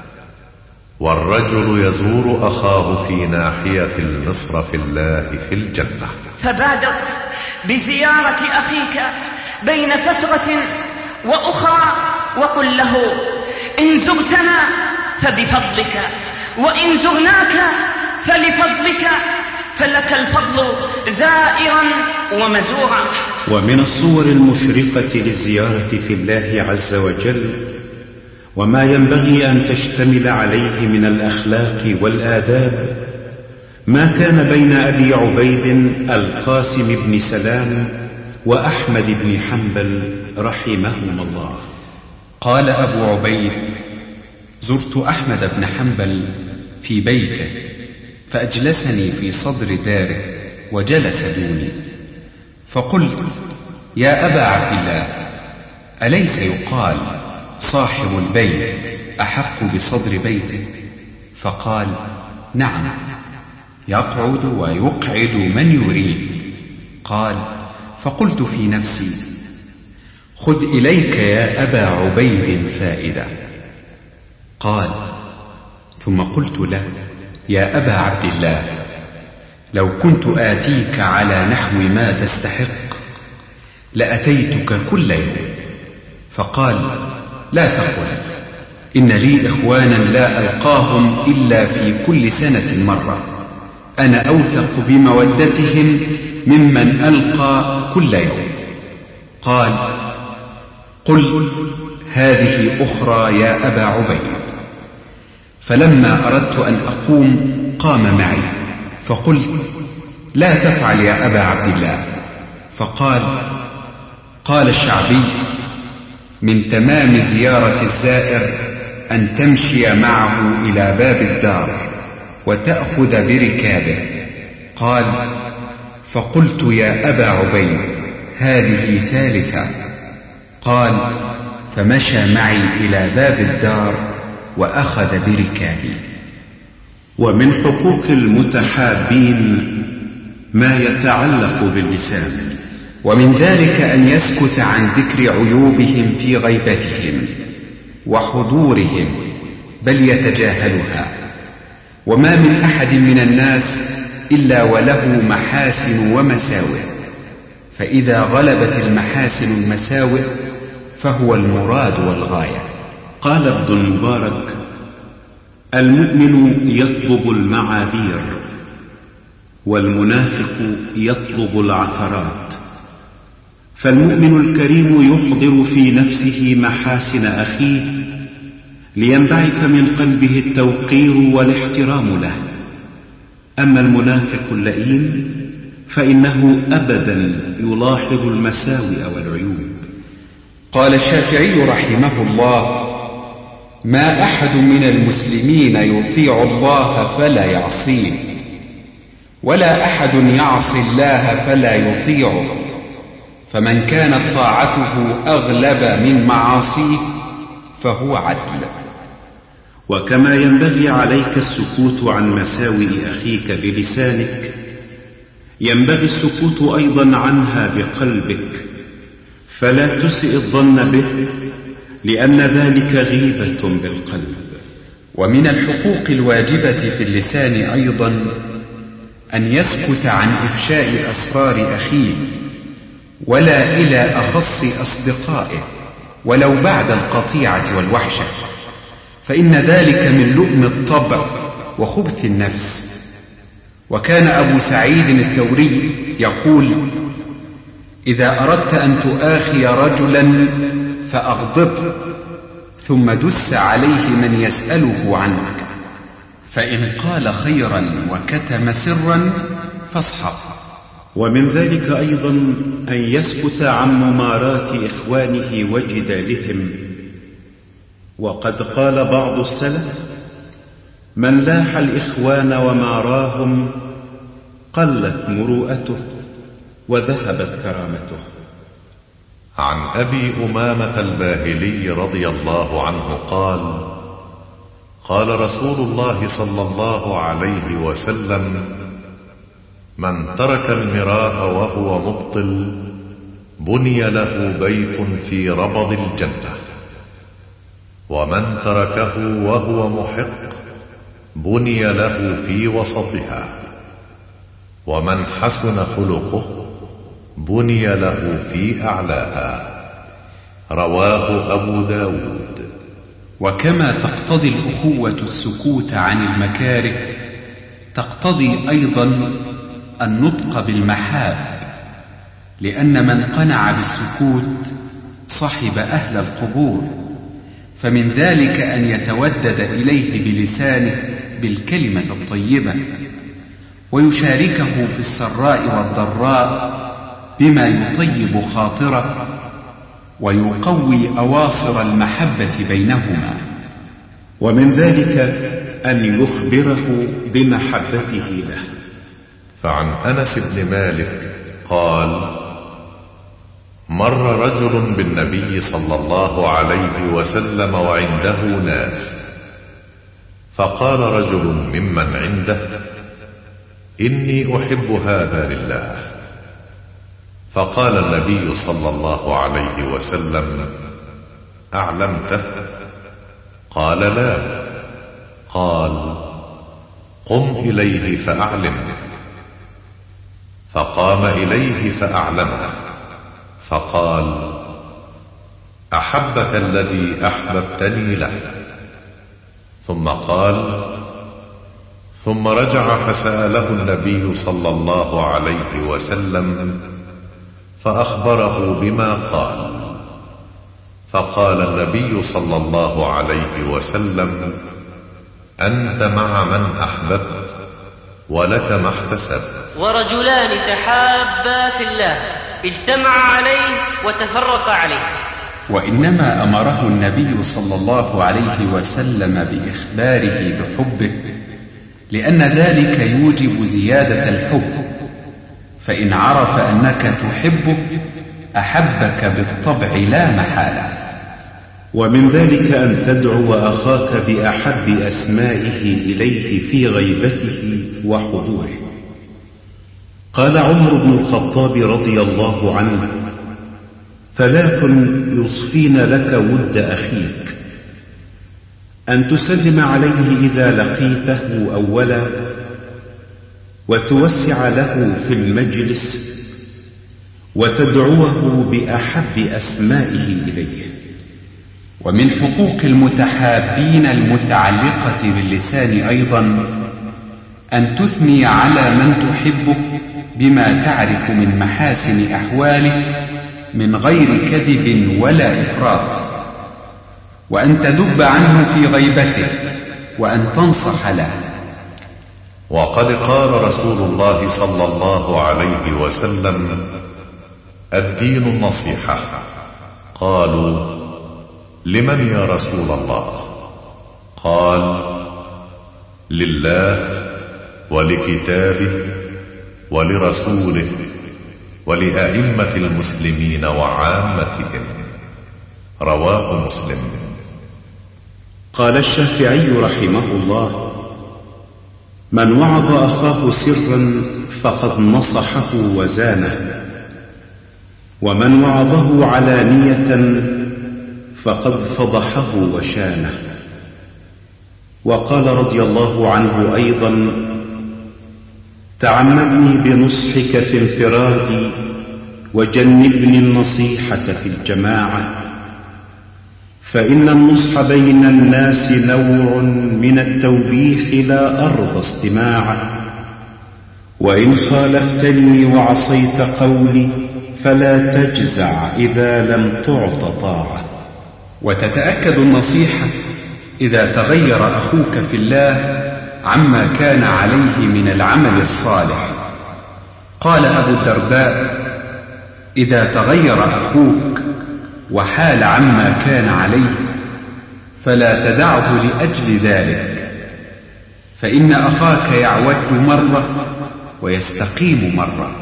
والرجل يزور أخاه في ناحية المصرف الله في الجنة. فبادر بزيارة أخيك بين فترة وأخرى، وقل له: إن زرتنا فبفضلك، وإن زرناك فلفضلك، فلك الفضل زائرا ومزورا. ومن الصور المشرقة للزيارة في الله عز وجل وما ينبغي أن تشتمل عليه من الأخلاق والآداب ما كان بين أبي عبيد القاسم بن سلام وأحمد بن حنبل رحمهما الله. قال أبو عبيد: زرت أحمد بن حنبل في بيته فأجلسني في صدر داره وجلس دوني، فقلت: يا أبا عبد الله، أليس يقال صاحب البيت أحق بصدر بيته؟ فقال: نعم، يقعد ويقعد من يريد. قال: فقلت في نفسي: خذ إليك يا أبا عبيد فائدة. قال: ثم قلت له: يا أبا عبد الله، لو كنت آتيك على نحو ما تستحق لأتيتك كل يوم. فقال: لا تقل، إن لي إخوانا لا ألقاهم إلا في كل سنة مرة، أنا أوثق بمودتهم ممن ألقى كل يوم. قال: قلت: هذه أخرى يا أبا عبيد. فلما أردت أن أقوم قام معي، فقلت: لا تفعل يا أبا عبد الله، فقال: قال الشعبي: من تمام زيارة الزائر أن تمشي معه إلى باب الدار وتأخذ بركابه. قال: فقلت: يا أبا عبيد، هذه ثالثة. قال: فمشى معي إلى باب الدار وأخذ بركابي. ومن حقوق المتحابين ما يتعلق باللسان، ومن ذلك أن يسكت عن ذكر عيوبهم في غيبتهم وحضورهم، بل يتجاهلها. وما من أحد من الناس إلا وله محاسن ومساوئ، فإذا غلبت المحاسن المساوئ فهو المراد والغاية. قال ابن المبارك: المؤمن يطلب المعاذير، والمنافق يطلب العثرات. فالمؤمن الكريم يحضر في نفسه محاسن أخيه لينبعث من قلبه التوقير والاحترام له. أما المنافق اللئيم فإنه أبدا يلاحظ المساوئ والعيوب. قال الشافعي رحمه الله: ما أحد من المسلمين يطيع الله فلا يعصيه، ولا أحد يعصي الله فلا يطيعه، فمن كانت طاعته أغلب من معاصيه فهو عدل. وكما ينبغي عليك السكوت عن مساوئ أخيك بلسانك، ينبغي السكوت أيضا عنها بقلبك، فلا تسئ الظن به، لأن ذلك غيبة بالقلب. ومن الحقوق الواجبة في اللسان أيضا أن يسكت عن إفشاء أسرار أخيه، ولا إلى أخص أصدقائه ولو بعد القطيعة والوحشة، فإن ذلك من لؤم الطبع وخبث النفس. وكان أبو سعيد الثوري يقول: إذا أردت أن تؤاخي رجلا فأغضبه، ثم دس عليه من يسأله عنك، فإن قال خيرا وكتم سرا فاصحب. ومن ذلك أيضا أن يسكت عن مماراة إخوانه وجدالهم. وقد قال بعض السلف: من لاح الإخوان وماراهم قلت مروءته وذهبت كرامته. عن أبي أمامة الباهلي رضي الله عنه قال: قال رسول الله صلى الله عليه وسلم: من ترك المراء وهو مبطل بني له بيت في ربض الجنة، ومن تركه وهو محق بني له في وسطها، ومن حسن خلقه بني له في أعلاها. رواه أبو داود. وكما تقتضي الأخوة السكوت عن المكاره، تقتضي أيضا النطق بالمحاب، لأن من قنع بالسكوت صحب أهل القبور، فمن ذلك أن يتودد إليه بلسانه بالكلمة الطيبة، ويشاركه في السراء والضراء بما يطيب خاطره ويقوي أواصر المحبة بينهما. ومن ذلك أن يخبره بمحبته له. فعن أنس بن مالك قال: مر رجل بالنبي صلى الله عليه وسلم وعنده ناس، فقال رجل ممن عنده: إني أحب هذا لله. فقال النبي صلى الله عليه وسلم: أعلمته؟ قال: لا. قال: قم إليه فأعلمه. فقام إليه فأعلمه، فقال: أحبك الذي أحببتني له. ثم قال: ثم رجع فسأله النبي صلى الله عليه وسلم فأخبره بما قال. فقال النبي صلى الله عليه وسلم: أنت مع من أحببت ولك ما احتسبت. ورجلان تحابا في الله اجتمع عليه وتفرق عليه. وإنما أمره النبي صلى الله عليه وسلم بإخباره بحبه لأن ذلك يوجب زيادة الحب، فإن عرف أنك تحبه أحبك بالطبع لا محالة. ومن ذلك أن تدعو أخاك بأحب أسمائه إليه في غيبته وحضوره. قال عمر بن الخطاب رضي الله عنه: 3 يصفين لك ود أخيك: أن تسلم عليه إذا لقيته أولا، وتوسع له في المجلس، وتدعوه بأحب أسمائه إليه. ومن حقوق المتحابين المتعلقة باللسان أيضا أن تثني على من تحبه بما تعرف من محاسن أحواله من غير كذب ولا إفراط، وأن تدب عنه في غيبته، وأن تنصح له. وقد قال رسول الله صلى الله عليه وسلم: الدين النصيحة. قالوا: لمن يا رسول الله؟ قال: لله ولكتابه ولرسوله ولأئمة المسلمين وعامتهم. رواه مسلم. قال الشافعي رحمه الله: من وعظ أخاه سرا فقد نصحه وزانه، ومن وعظه علانية فقد فضحه وشانه. وقال رضي الله عنه أيضا: تعمدني بنصحك في انفرادي، وجنبني النصيحة في الجماعة، فإن النصح بين الناس نوع من التوبيخ لا أرضى استماعه، وإن خالفتني وعصيت قولي فلا تجزع إذا لم تعط طاعة. وتتأكد النصيحة إذا تغير أخوك في الله عما كان عليه من العمل الصالح. قال أبو الدرداء: إذا تغير أخوك وحال عما كان عليه فلا تدعه لأجل ذلك، فإن أخاك يعوج مرة ويستقيم مرة.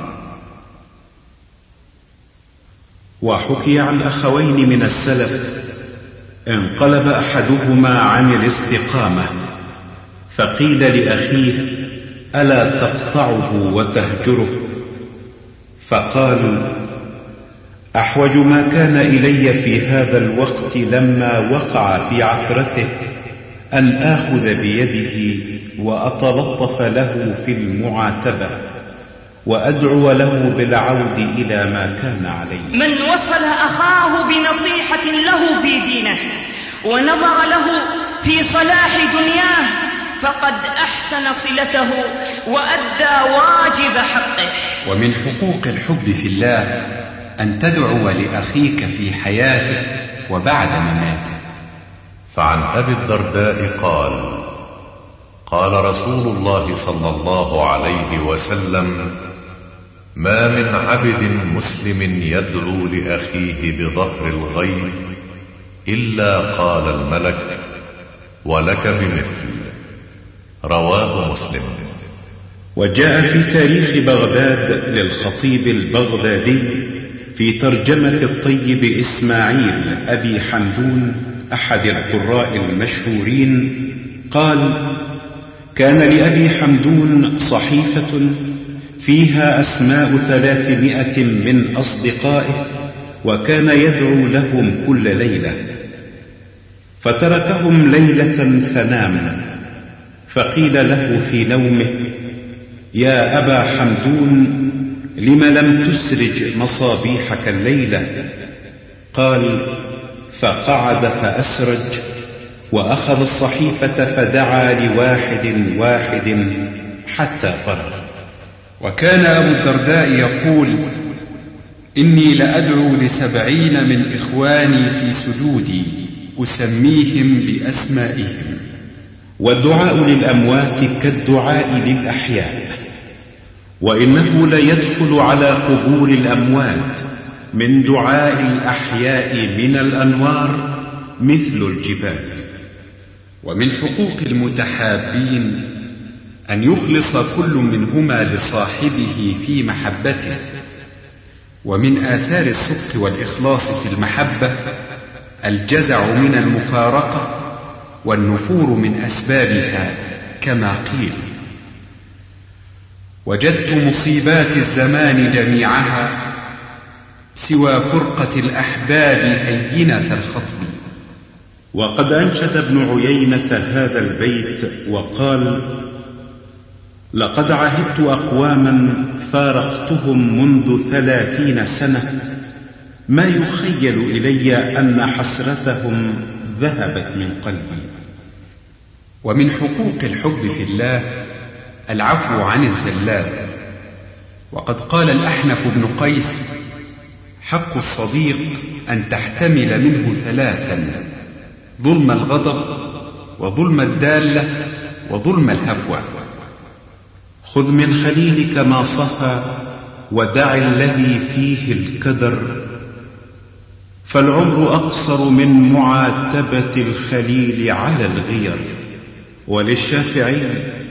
وحكي عن أخوين من السلف انقلب أحدهما عن الاستقامة، فقيل لأخيه: ألا تقطعه وتهجره؟ فقال: أحوج ما كان إلي في هذا الوقت لما وقع في عثرته أن آخذ بيده وأتلطف له في المعاتبة، وأدعو له بالعود إلى ما كان عليه. من وصل أخاه بنصيحة له في دينه ونظر له في صلاح دنياه فقد أحسن صلته وأدى واجب حقه. ومن حقوق الحب في الله أن تدعو لأخيك في حياته وبعد مماته. فعن أبي الدرداء قال: قال رسول الله صلى الله عليه وسلم: ما من عبد مسلم يدعو لأخيه بظهر الغيب إلا قال الملك: ولك بمثل. رواه مسلم. وجاء في تاريخ بغداد للخطيب البغدادي في ترجمة الطيب إسماعيل أبي حمدون أحد القراء المشهورين قال: كان لأبي حمدون صحيفة فيها أسماء 300 من أصدقائه، وكان يدعو لهم كل ليلة، فتركهم ليلة فنام، فقيل له في نومه: يا أبا حمدون، لم لم تسرج مصابيحك الليلة؟ قال: فقعد فأسرج، وأخذ الصحيفة فدعا لواحد واحد حتى فرغ. وكان أبو الدرداء يقول: إني لأدعو ل70 من إخواني في سجودي أسميهم بأسمائهم. والدعاء للأموات كالدعاء للأحياء، وإنه ليدخل على قبور الأموات من دعاء الأحياء من الأنوار مثل الجبال. ومن حقوق المتحابين أن يخلص كل منهما لصاحبه في محبته. ومن آثار الصدق والإخلاص في المحبة الجزع من المفارقة والنفور من أسبابها، كما قيل: وجدت مصيبات الزمان جميعها سوى فرقة الأحباب هينة الخطب. وقد أنشد ابن عيينة هذا البيت وقال: لقد عهدت أقواما فارقتهم منذ 30 سنة ما يخيل إلي أن حسرتهم ذهبت من قلبي. ومن حقوق الحب في الله العفو عن الزلات. وقد قال الأحنف بن قيس: حق الصديق أن تحتمل منه 3: ظلم الغضب، وظلم الدالة، وظلم الهفوة. خذ من خليلك ما صفى ودع الذي فيه الكدر، فالعمر أقصر من معاتبة الخليل على الغير. وللشافعي: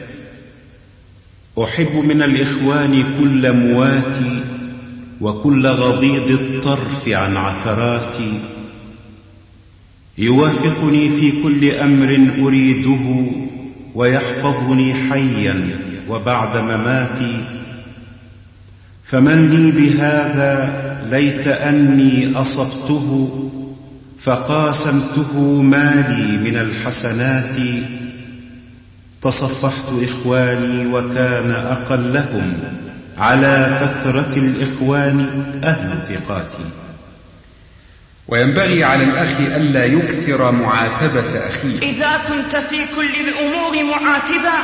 أحب من الإخوان كل مواتي وكل غضيض الطرف عن عثراتي، يوافقني في كل أمر أريده ويحفظني حيا وبعد مماتي، فمن لي بهذا ليت أني أصبته فقاسمته مالي من الحسنات، تصفحت إخواني وكان أقلهم على كثرة الإخوان أهل ثقاتي. وينبغي على الأخ ألا يكثر معاتبة أخيه. إذا كنت في كل الأمور معاتبا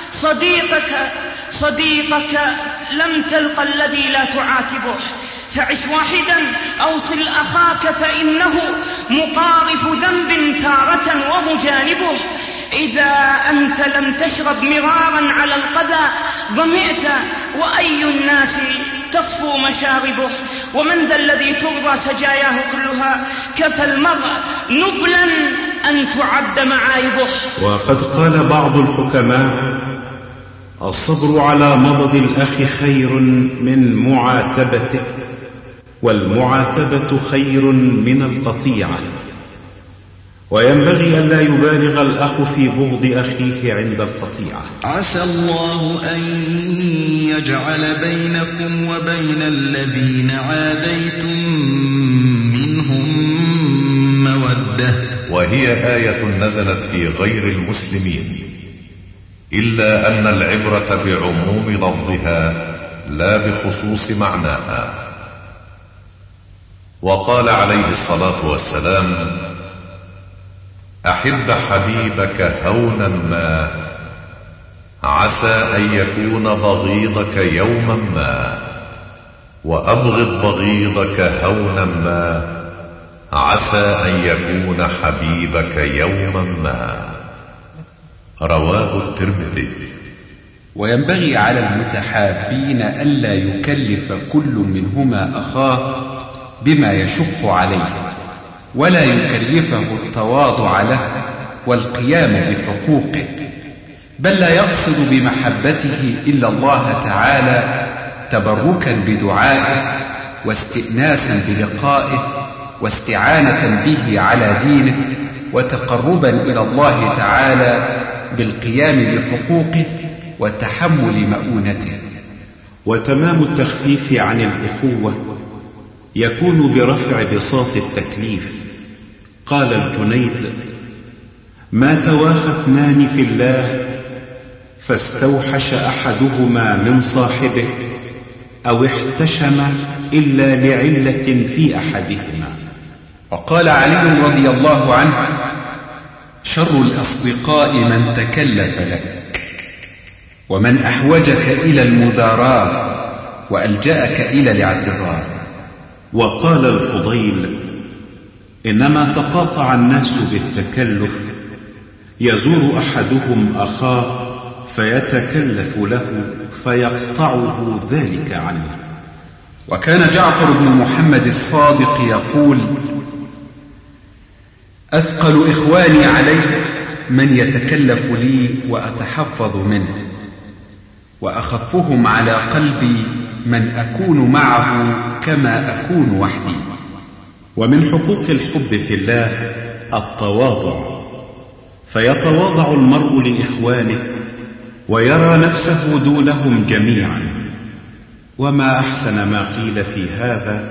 صديقك لم تلق الذي لا تعاتبه، فعش واحدا أوصل أخاك فإنه مقارف ذنب تارة ومجانبه. إذا أنت لم تشرب مرارا على القذى ظمئت، وأي الناس تصفو مشاربه. ومن ذا الذي ترضى سجاياه كلها، كفى المرء نبلا أن تعد معايبه. وقد قال بعض الحكماء: الصبر على مضض الأخ خير من معاتبته، والمعاتبة خير من القطيعة. وينبغي أن لا يبالغ الأخ في بغض أخيه عند القطيعة. عسى الله أن يجعل بينكم وبين الذين عاديتم منهم مودة. وهي آية نزلت في غير المسلمين، إلا أن العبرة بعموم لفظها لا بخصوص معناها. وقال عليه الصلاة والسلام: أحب حبيبك هونا ما، عسى أن يكون بغيضك يوما ما، وأبغض بغيضك هونا ما، عسى أن يكون حبيبك يوما ما. رواه الترمذي. وينبغي على المتحابين ألا يكلف كل منهما أخاه بما يشق عليه، ولا يكلفه التواضع له والقيام بحقوقه، بل لا يقصد بمحبته إلا الله تعالى تبركا بدعائه واستئناسا بلقائه واستعانة به على دينه وتقربا إلى الله تعالى بالقيام بحقوقه وتحمل مؤونته. وتمام التخفيف عن الأخوة يكون برفع بساط التكليف. قال الجنيد: ما توافى اثنان في الله فاستوحش أحدهما من صاحبه أو احتشم إلا لعلة في أحدهما. وقال علي رضي الله عنه: شر الأصدقاء من تكلف لك، ومن أحوجك إلى المداراة وألجأك إلى الاعتذار. وقال الفضيل: إنما تقاطع الناس بالتكلف، يزور أحدهم أخاه فيتكلف له فيقطعه ذلك عنه. وكان جعفر بن محمد الصادق يقول: أثقل إخواني علي من يتكلف لي وأتحفظ منه، وأخفهم على قلبي من أكون معه كما أكون وحدي. ومن حقوق الحب في الله التواضع، فيتواضع المرء لإخوانه ويرى نفسه دونهم جميعا. وما أحسن ما قيل في هذا: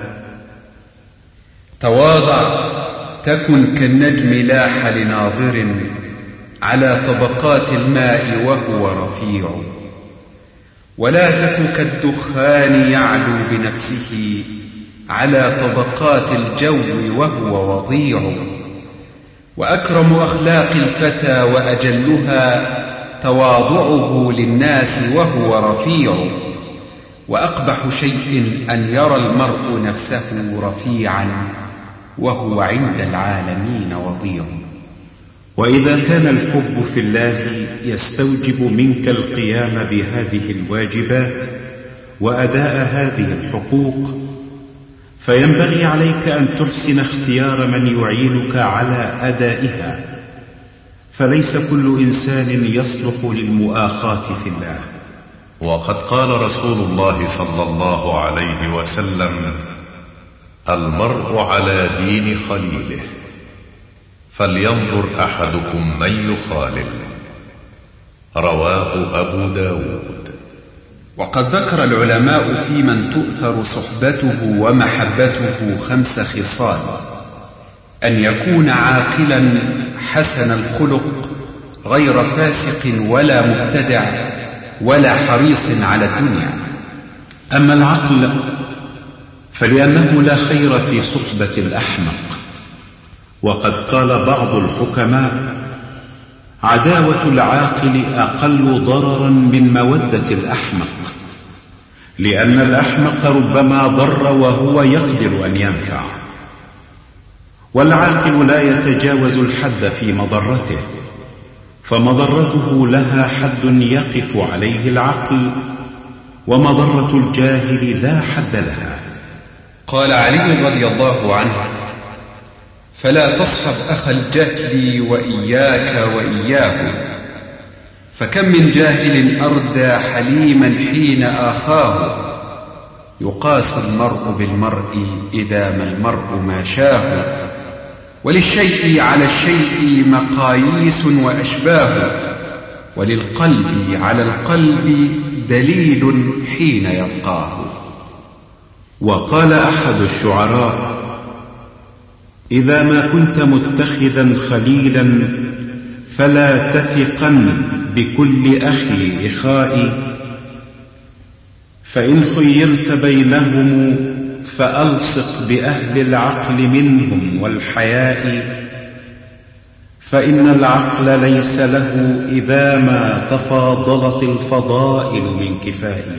تواضع تكن كالنجم لاح لناظر على طبقات الماء وهو رفيع، ولا تك كالدخان يعلو بنفسه على طبقات الجو وهو وضيع. وأكرم أخلاق الفتى وأجلها تواضعه للناس وهو رفيع، وأقبح شيء أن يرى المرء نفسه رفيعا وهو عند العالمين وضيع. وإذا كان الحب في الله يستوجب منك القيام بهذه الواجبات وأداء هذه الحقوق، فينبغي عليك أن تحسن اختيار من يعينك على أدائها، فليس كل إنسان يصلح للمؤاخاة في الله. وقد قال رسول الله صلى الله عليه وسلم: المرء على دين خليله، فلينظر أحدكم من يخالل. رواه أبو داود. وقد ذكر العلماء في من تؤثر صحبته ومحبته 5 خصال: أن يكون عاقلا حسن الخلق غير فاسق ولا مبتدع ولا حريص على الدنيا. أما العقل فلأنه لا خير في صحبة الأحمق، وقد قال بعض الحكماء: عداوة العاقل أقل ضررا من مودة الأحمق، لأن الأحمق ربما ضر وهو يقدر أن ينفع، والعاقل لا يتجاوز الحد في مضرته، فمضرته لها حد يقف عليه العقل، ومضرة الجاهل لا حد لها. قال علي رضي الله عنه: فلا تصحب أخ الجهل وإياك وإياه، فكم من جاهل أردى حليما حين آخاه، يقاس المرء بالمرء إذا ما المرء ما شاه، وللشيء على الشيء مقاييس وأشباه، وللقلب على القلب دليل حين يلقاه. وقال أحد الشعراء: إذا ما كنت متخذا خليلا فلا تثقن بكل أخي إخائي، فإن خيرت بينهم فألصق بأهل العقل منهم والحياء، فإن العقل ليس له إذا ما تفاضلت الفضائل من كفائي.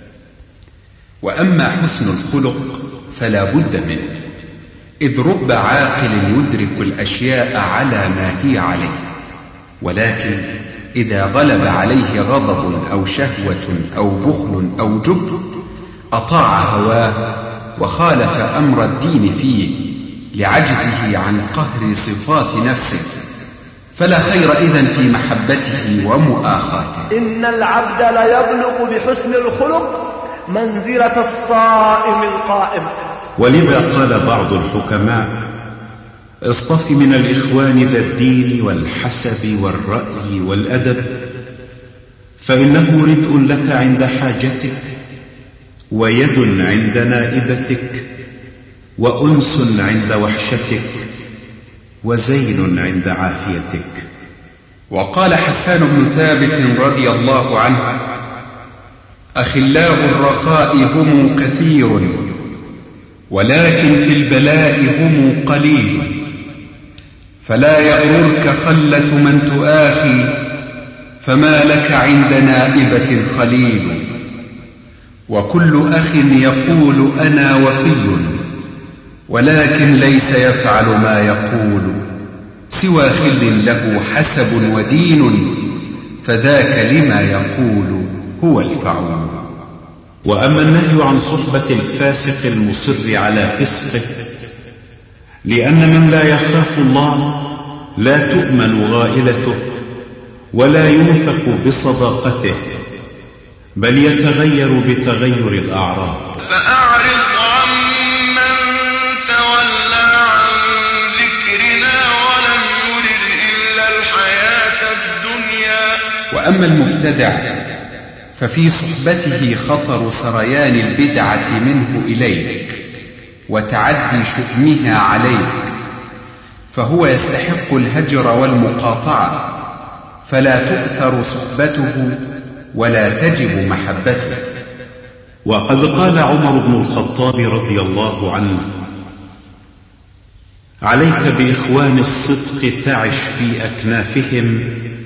وأما حسن الخلق فلا بد منه، إذ رب عاقل يدرك الأشياء على ما هي عليه، ولكن إذا غلب عليه غضب أو شهوة أو بخل أو جبن أطاع هواه وخالف أمر الدين فيه لعجزه عن قهر صفات نفسه، فلا خير إذن في محبته ومؤاخاته. إن العبد ليبلغ بحسن الخلق منزلة الصائم القائم. ولذا قال بعض الحكماء: اصطف من الإخوان ذا الدين والحسب والرأي والأدب، فإنه ردء لك عند حاجتك، ويد عند نائبتك، وأنس عند وحشتك، وزين عند عافيتك. وقال حسان بن ثابت رضي الله عنه: أخلاء الرخاء هم كثير، ولكن في البلاء هم قليل، فلا يغررك خلة من تؤاخي، فما لك عند نائبة خليل. وكل أخ يقول أنا وفي، ولكن ليس يفعل ما يقول، سوى خل له حسب ودين، فذاك لما يقول هو الفعول. وأما النهي عن صحبة الفاسق المصر على فسقه، لأن من لا يخاف الله لا تؤمن غائلته ولا ينفق بصداقته، بل يتغير بتغير الأعراض. فأعرض عمن تولى عن ذكرنا ولم يرد إلا الحياة الدنيا. وأما المبتدع ففي صحبته خطر سريان البدعة منه إليك وتعدي شؤمها عليك، فهو يستحق الهجر والمقاطعة، فلا تؤثر صحبته ولا تجب محبته. وقد قال عمر بن الخطاب رضي الله عنه: عليك بإخوان الصدق تعش في أكنافهم،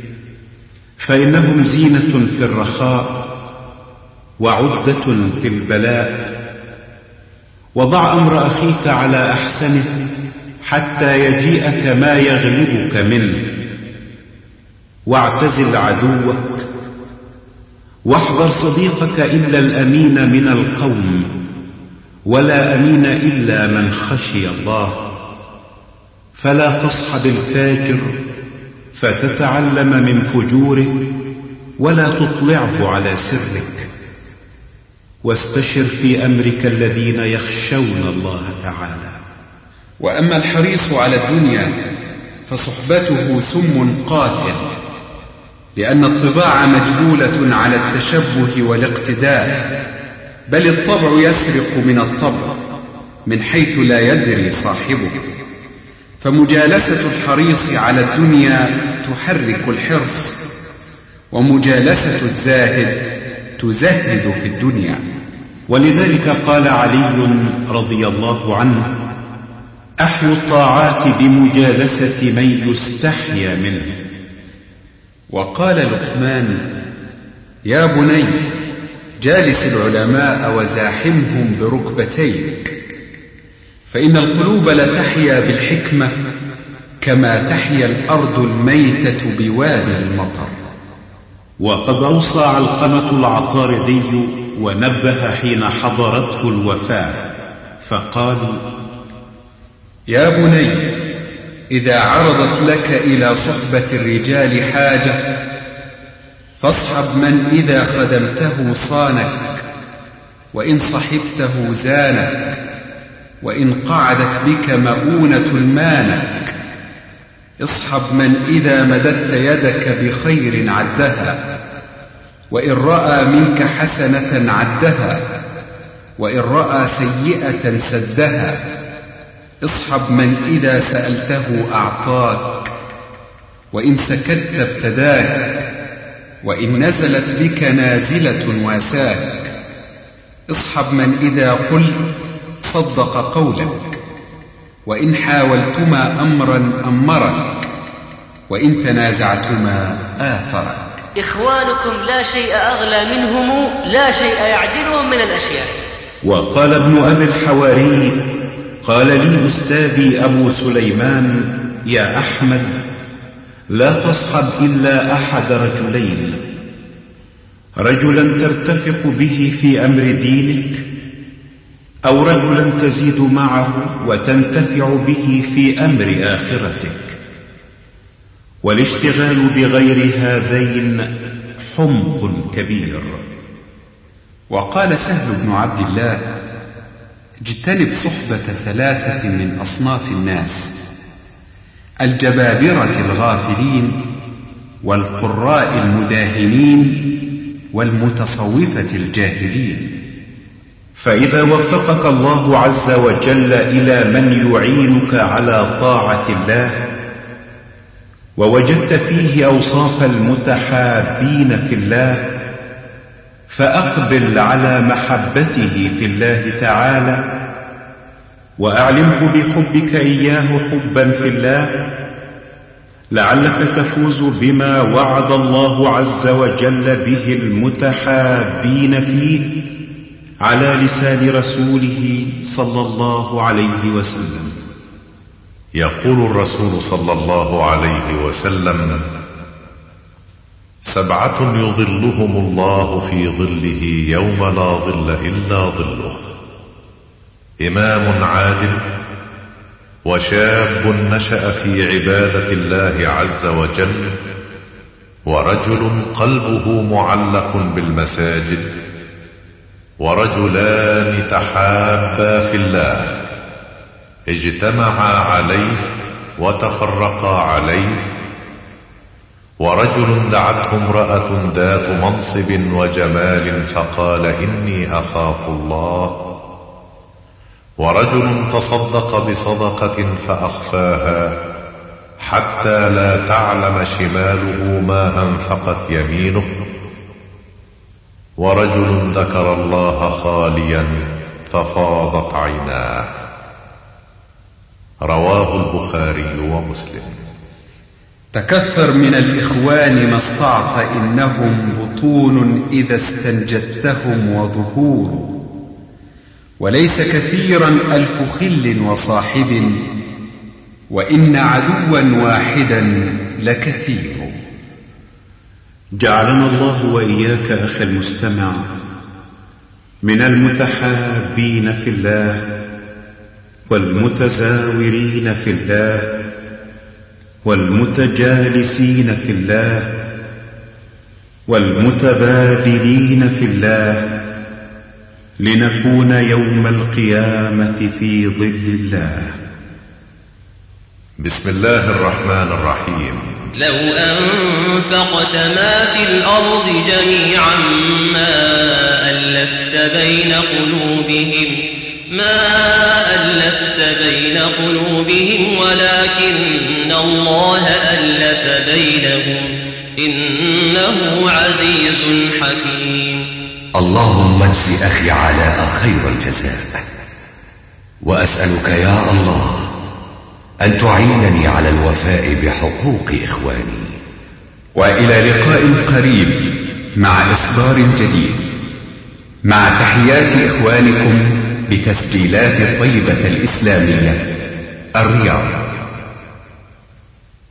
فإنهم زينة في الرخاء وعدة في البلاء. وضع أمر أخيك على أحسنه حتى يجيئك ما يغلبك منه، واعتزل عدوك، واحذر صديقك إلا الأمين من القوم، ولا أمين إلا من خشي الله. فلا تصحب الفاجر فتتعلم من فجوره، ولا تطلعه على سرك. واستشر في أمرك الذين يخشون الله تعالى. وأما الحريص على الدنيا فصحبته سم قاتل، لأن الطباع مجبولة على التشبه والاقتداء، بل الطبع يسرق من الطبع من حيث لا يدري صاحبه. فمجالسة الحريص على الدنيا تحرك الحرص، ومجالسة الزاهد تزهد في الدنيا. ولذلك قال علي رضي الله عنه: أحلو الطاعات بمجالسة من يستحيا منه. وقال لقمان: يا بني جالس العلماء وزاحمهم بركبتيك، فإن القلوب لتحيا بالحكمة كما تحيا الأرض الميتة بوابل المطر. وقد أوصى علقمة العطاردي ونبه حين حضرته الوفاة فقال: يا بني إذا عرضت لك إلى صحبة الرجال حاجة فاصحب من إذا خدمته صانك، وإن صحبته زانك، وإن قعدت بك مؤونة مانك. اصحب من إذا مددت يدك بخير عدها، وإن رأى منك حسنة عدها، وإن رأى سيئة سدها. اصحب من إذا سألته أعطاك، وإن سكت ابتداك، وإن نزلت بك نازلة واساك. اصحب من إذا قلت صدق قولك، وإن حاولتما أمرا أمرك، وإن تنازعتما آثرك. إخوانكم لا شيء أغلى منهم، لا شيء يعدلهم من الأشياء. وقال ابن أبي الحواري: قال لي أستاذي أبو سليمان: يا أحمد، لا تصحب إلا أحد رجلين: رجلا ترتفق به في أمر دينك، أو رجلا تزيد معه وتنتفع به في أمر آخرتك. والاشتغال بغير هذين حمق كبير. وقال سهل بن عبد الله: اجتنب صحبة ثلاثة من أصناف الناس: الجبابرة الغافلين، والقراء المداهنين، والمتصوفة الجاهلين. فإذا وفقك الله عز وجل إلى من يعينك على طاعة الله، ووجدت فيه أوصاف المتحابين في الله، فأقبل على محبته في الله تعالى، وأعلمه بحبك إياه حبا في الله، لعلك تفوز بما وعد الله عز وجل به المتحابين فيه على لسان رسوله صلى الله عليه وسلم. يقول الرسول صلى الله عليه وسلم: 7 يظلهم الله في ظله يوم لا ظل إلا ظله: إمام عادل، وشاب نشأ في عبادة الله عز وجل، ورجل قلبه معلق بالمساجد، ورجلان تحابا في الله اجتمعا عليه وتفرقا عليه، ورجل دعته امرأة ذات منصب وجمال فقال إني أخاف الله، ورجل تصدق بصدقة فأخفاها حتى لا تعلم شماله ما أنفقت يمينه، ورجل ذكر الله خاليا ففاضت عيناه. رواه البخاري ومسلم. تكثر من الإخوان ما استطعت، إنهم بطون إذا استنجدتهم وظهور، وليس كثيرا ألف خل وصاحب، وإن عدوا واحدا لكثير. جعلنا الله وإياك أخي المستمع من المتحابين في الله، والمتزاورين في الله، والمتجالسين في الله، والمتبادلين في الله، لنكون يوم القيامة في ظل الله. بسم الله الرحمن الرحيم. لو أنفقت ما في الأرض جميعا ما ألفت بين قلوبهم ولكن الله ألف بينهم إنه عزيز حكيم. اللهم اجزي أخي علاء خير الجزاء، وأسألك يا الله أن تعينني على الوفاء بحقوق إخواني. وإلى لقاء قريب مع إصدار جديد، مع تحيات إخوانكم بتسجيلات طيبة الإسلامية، الرياض.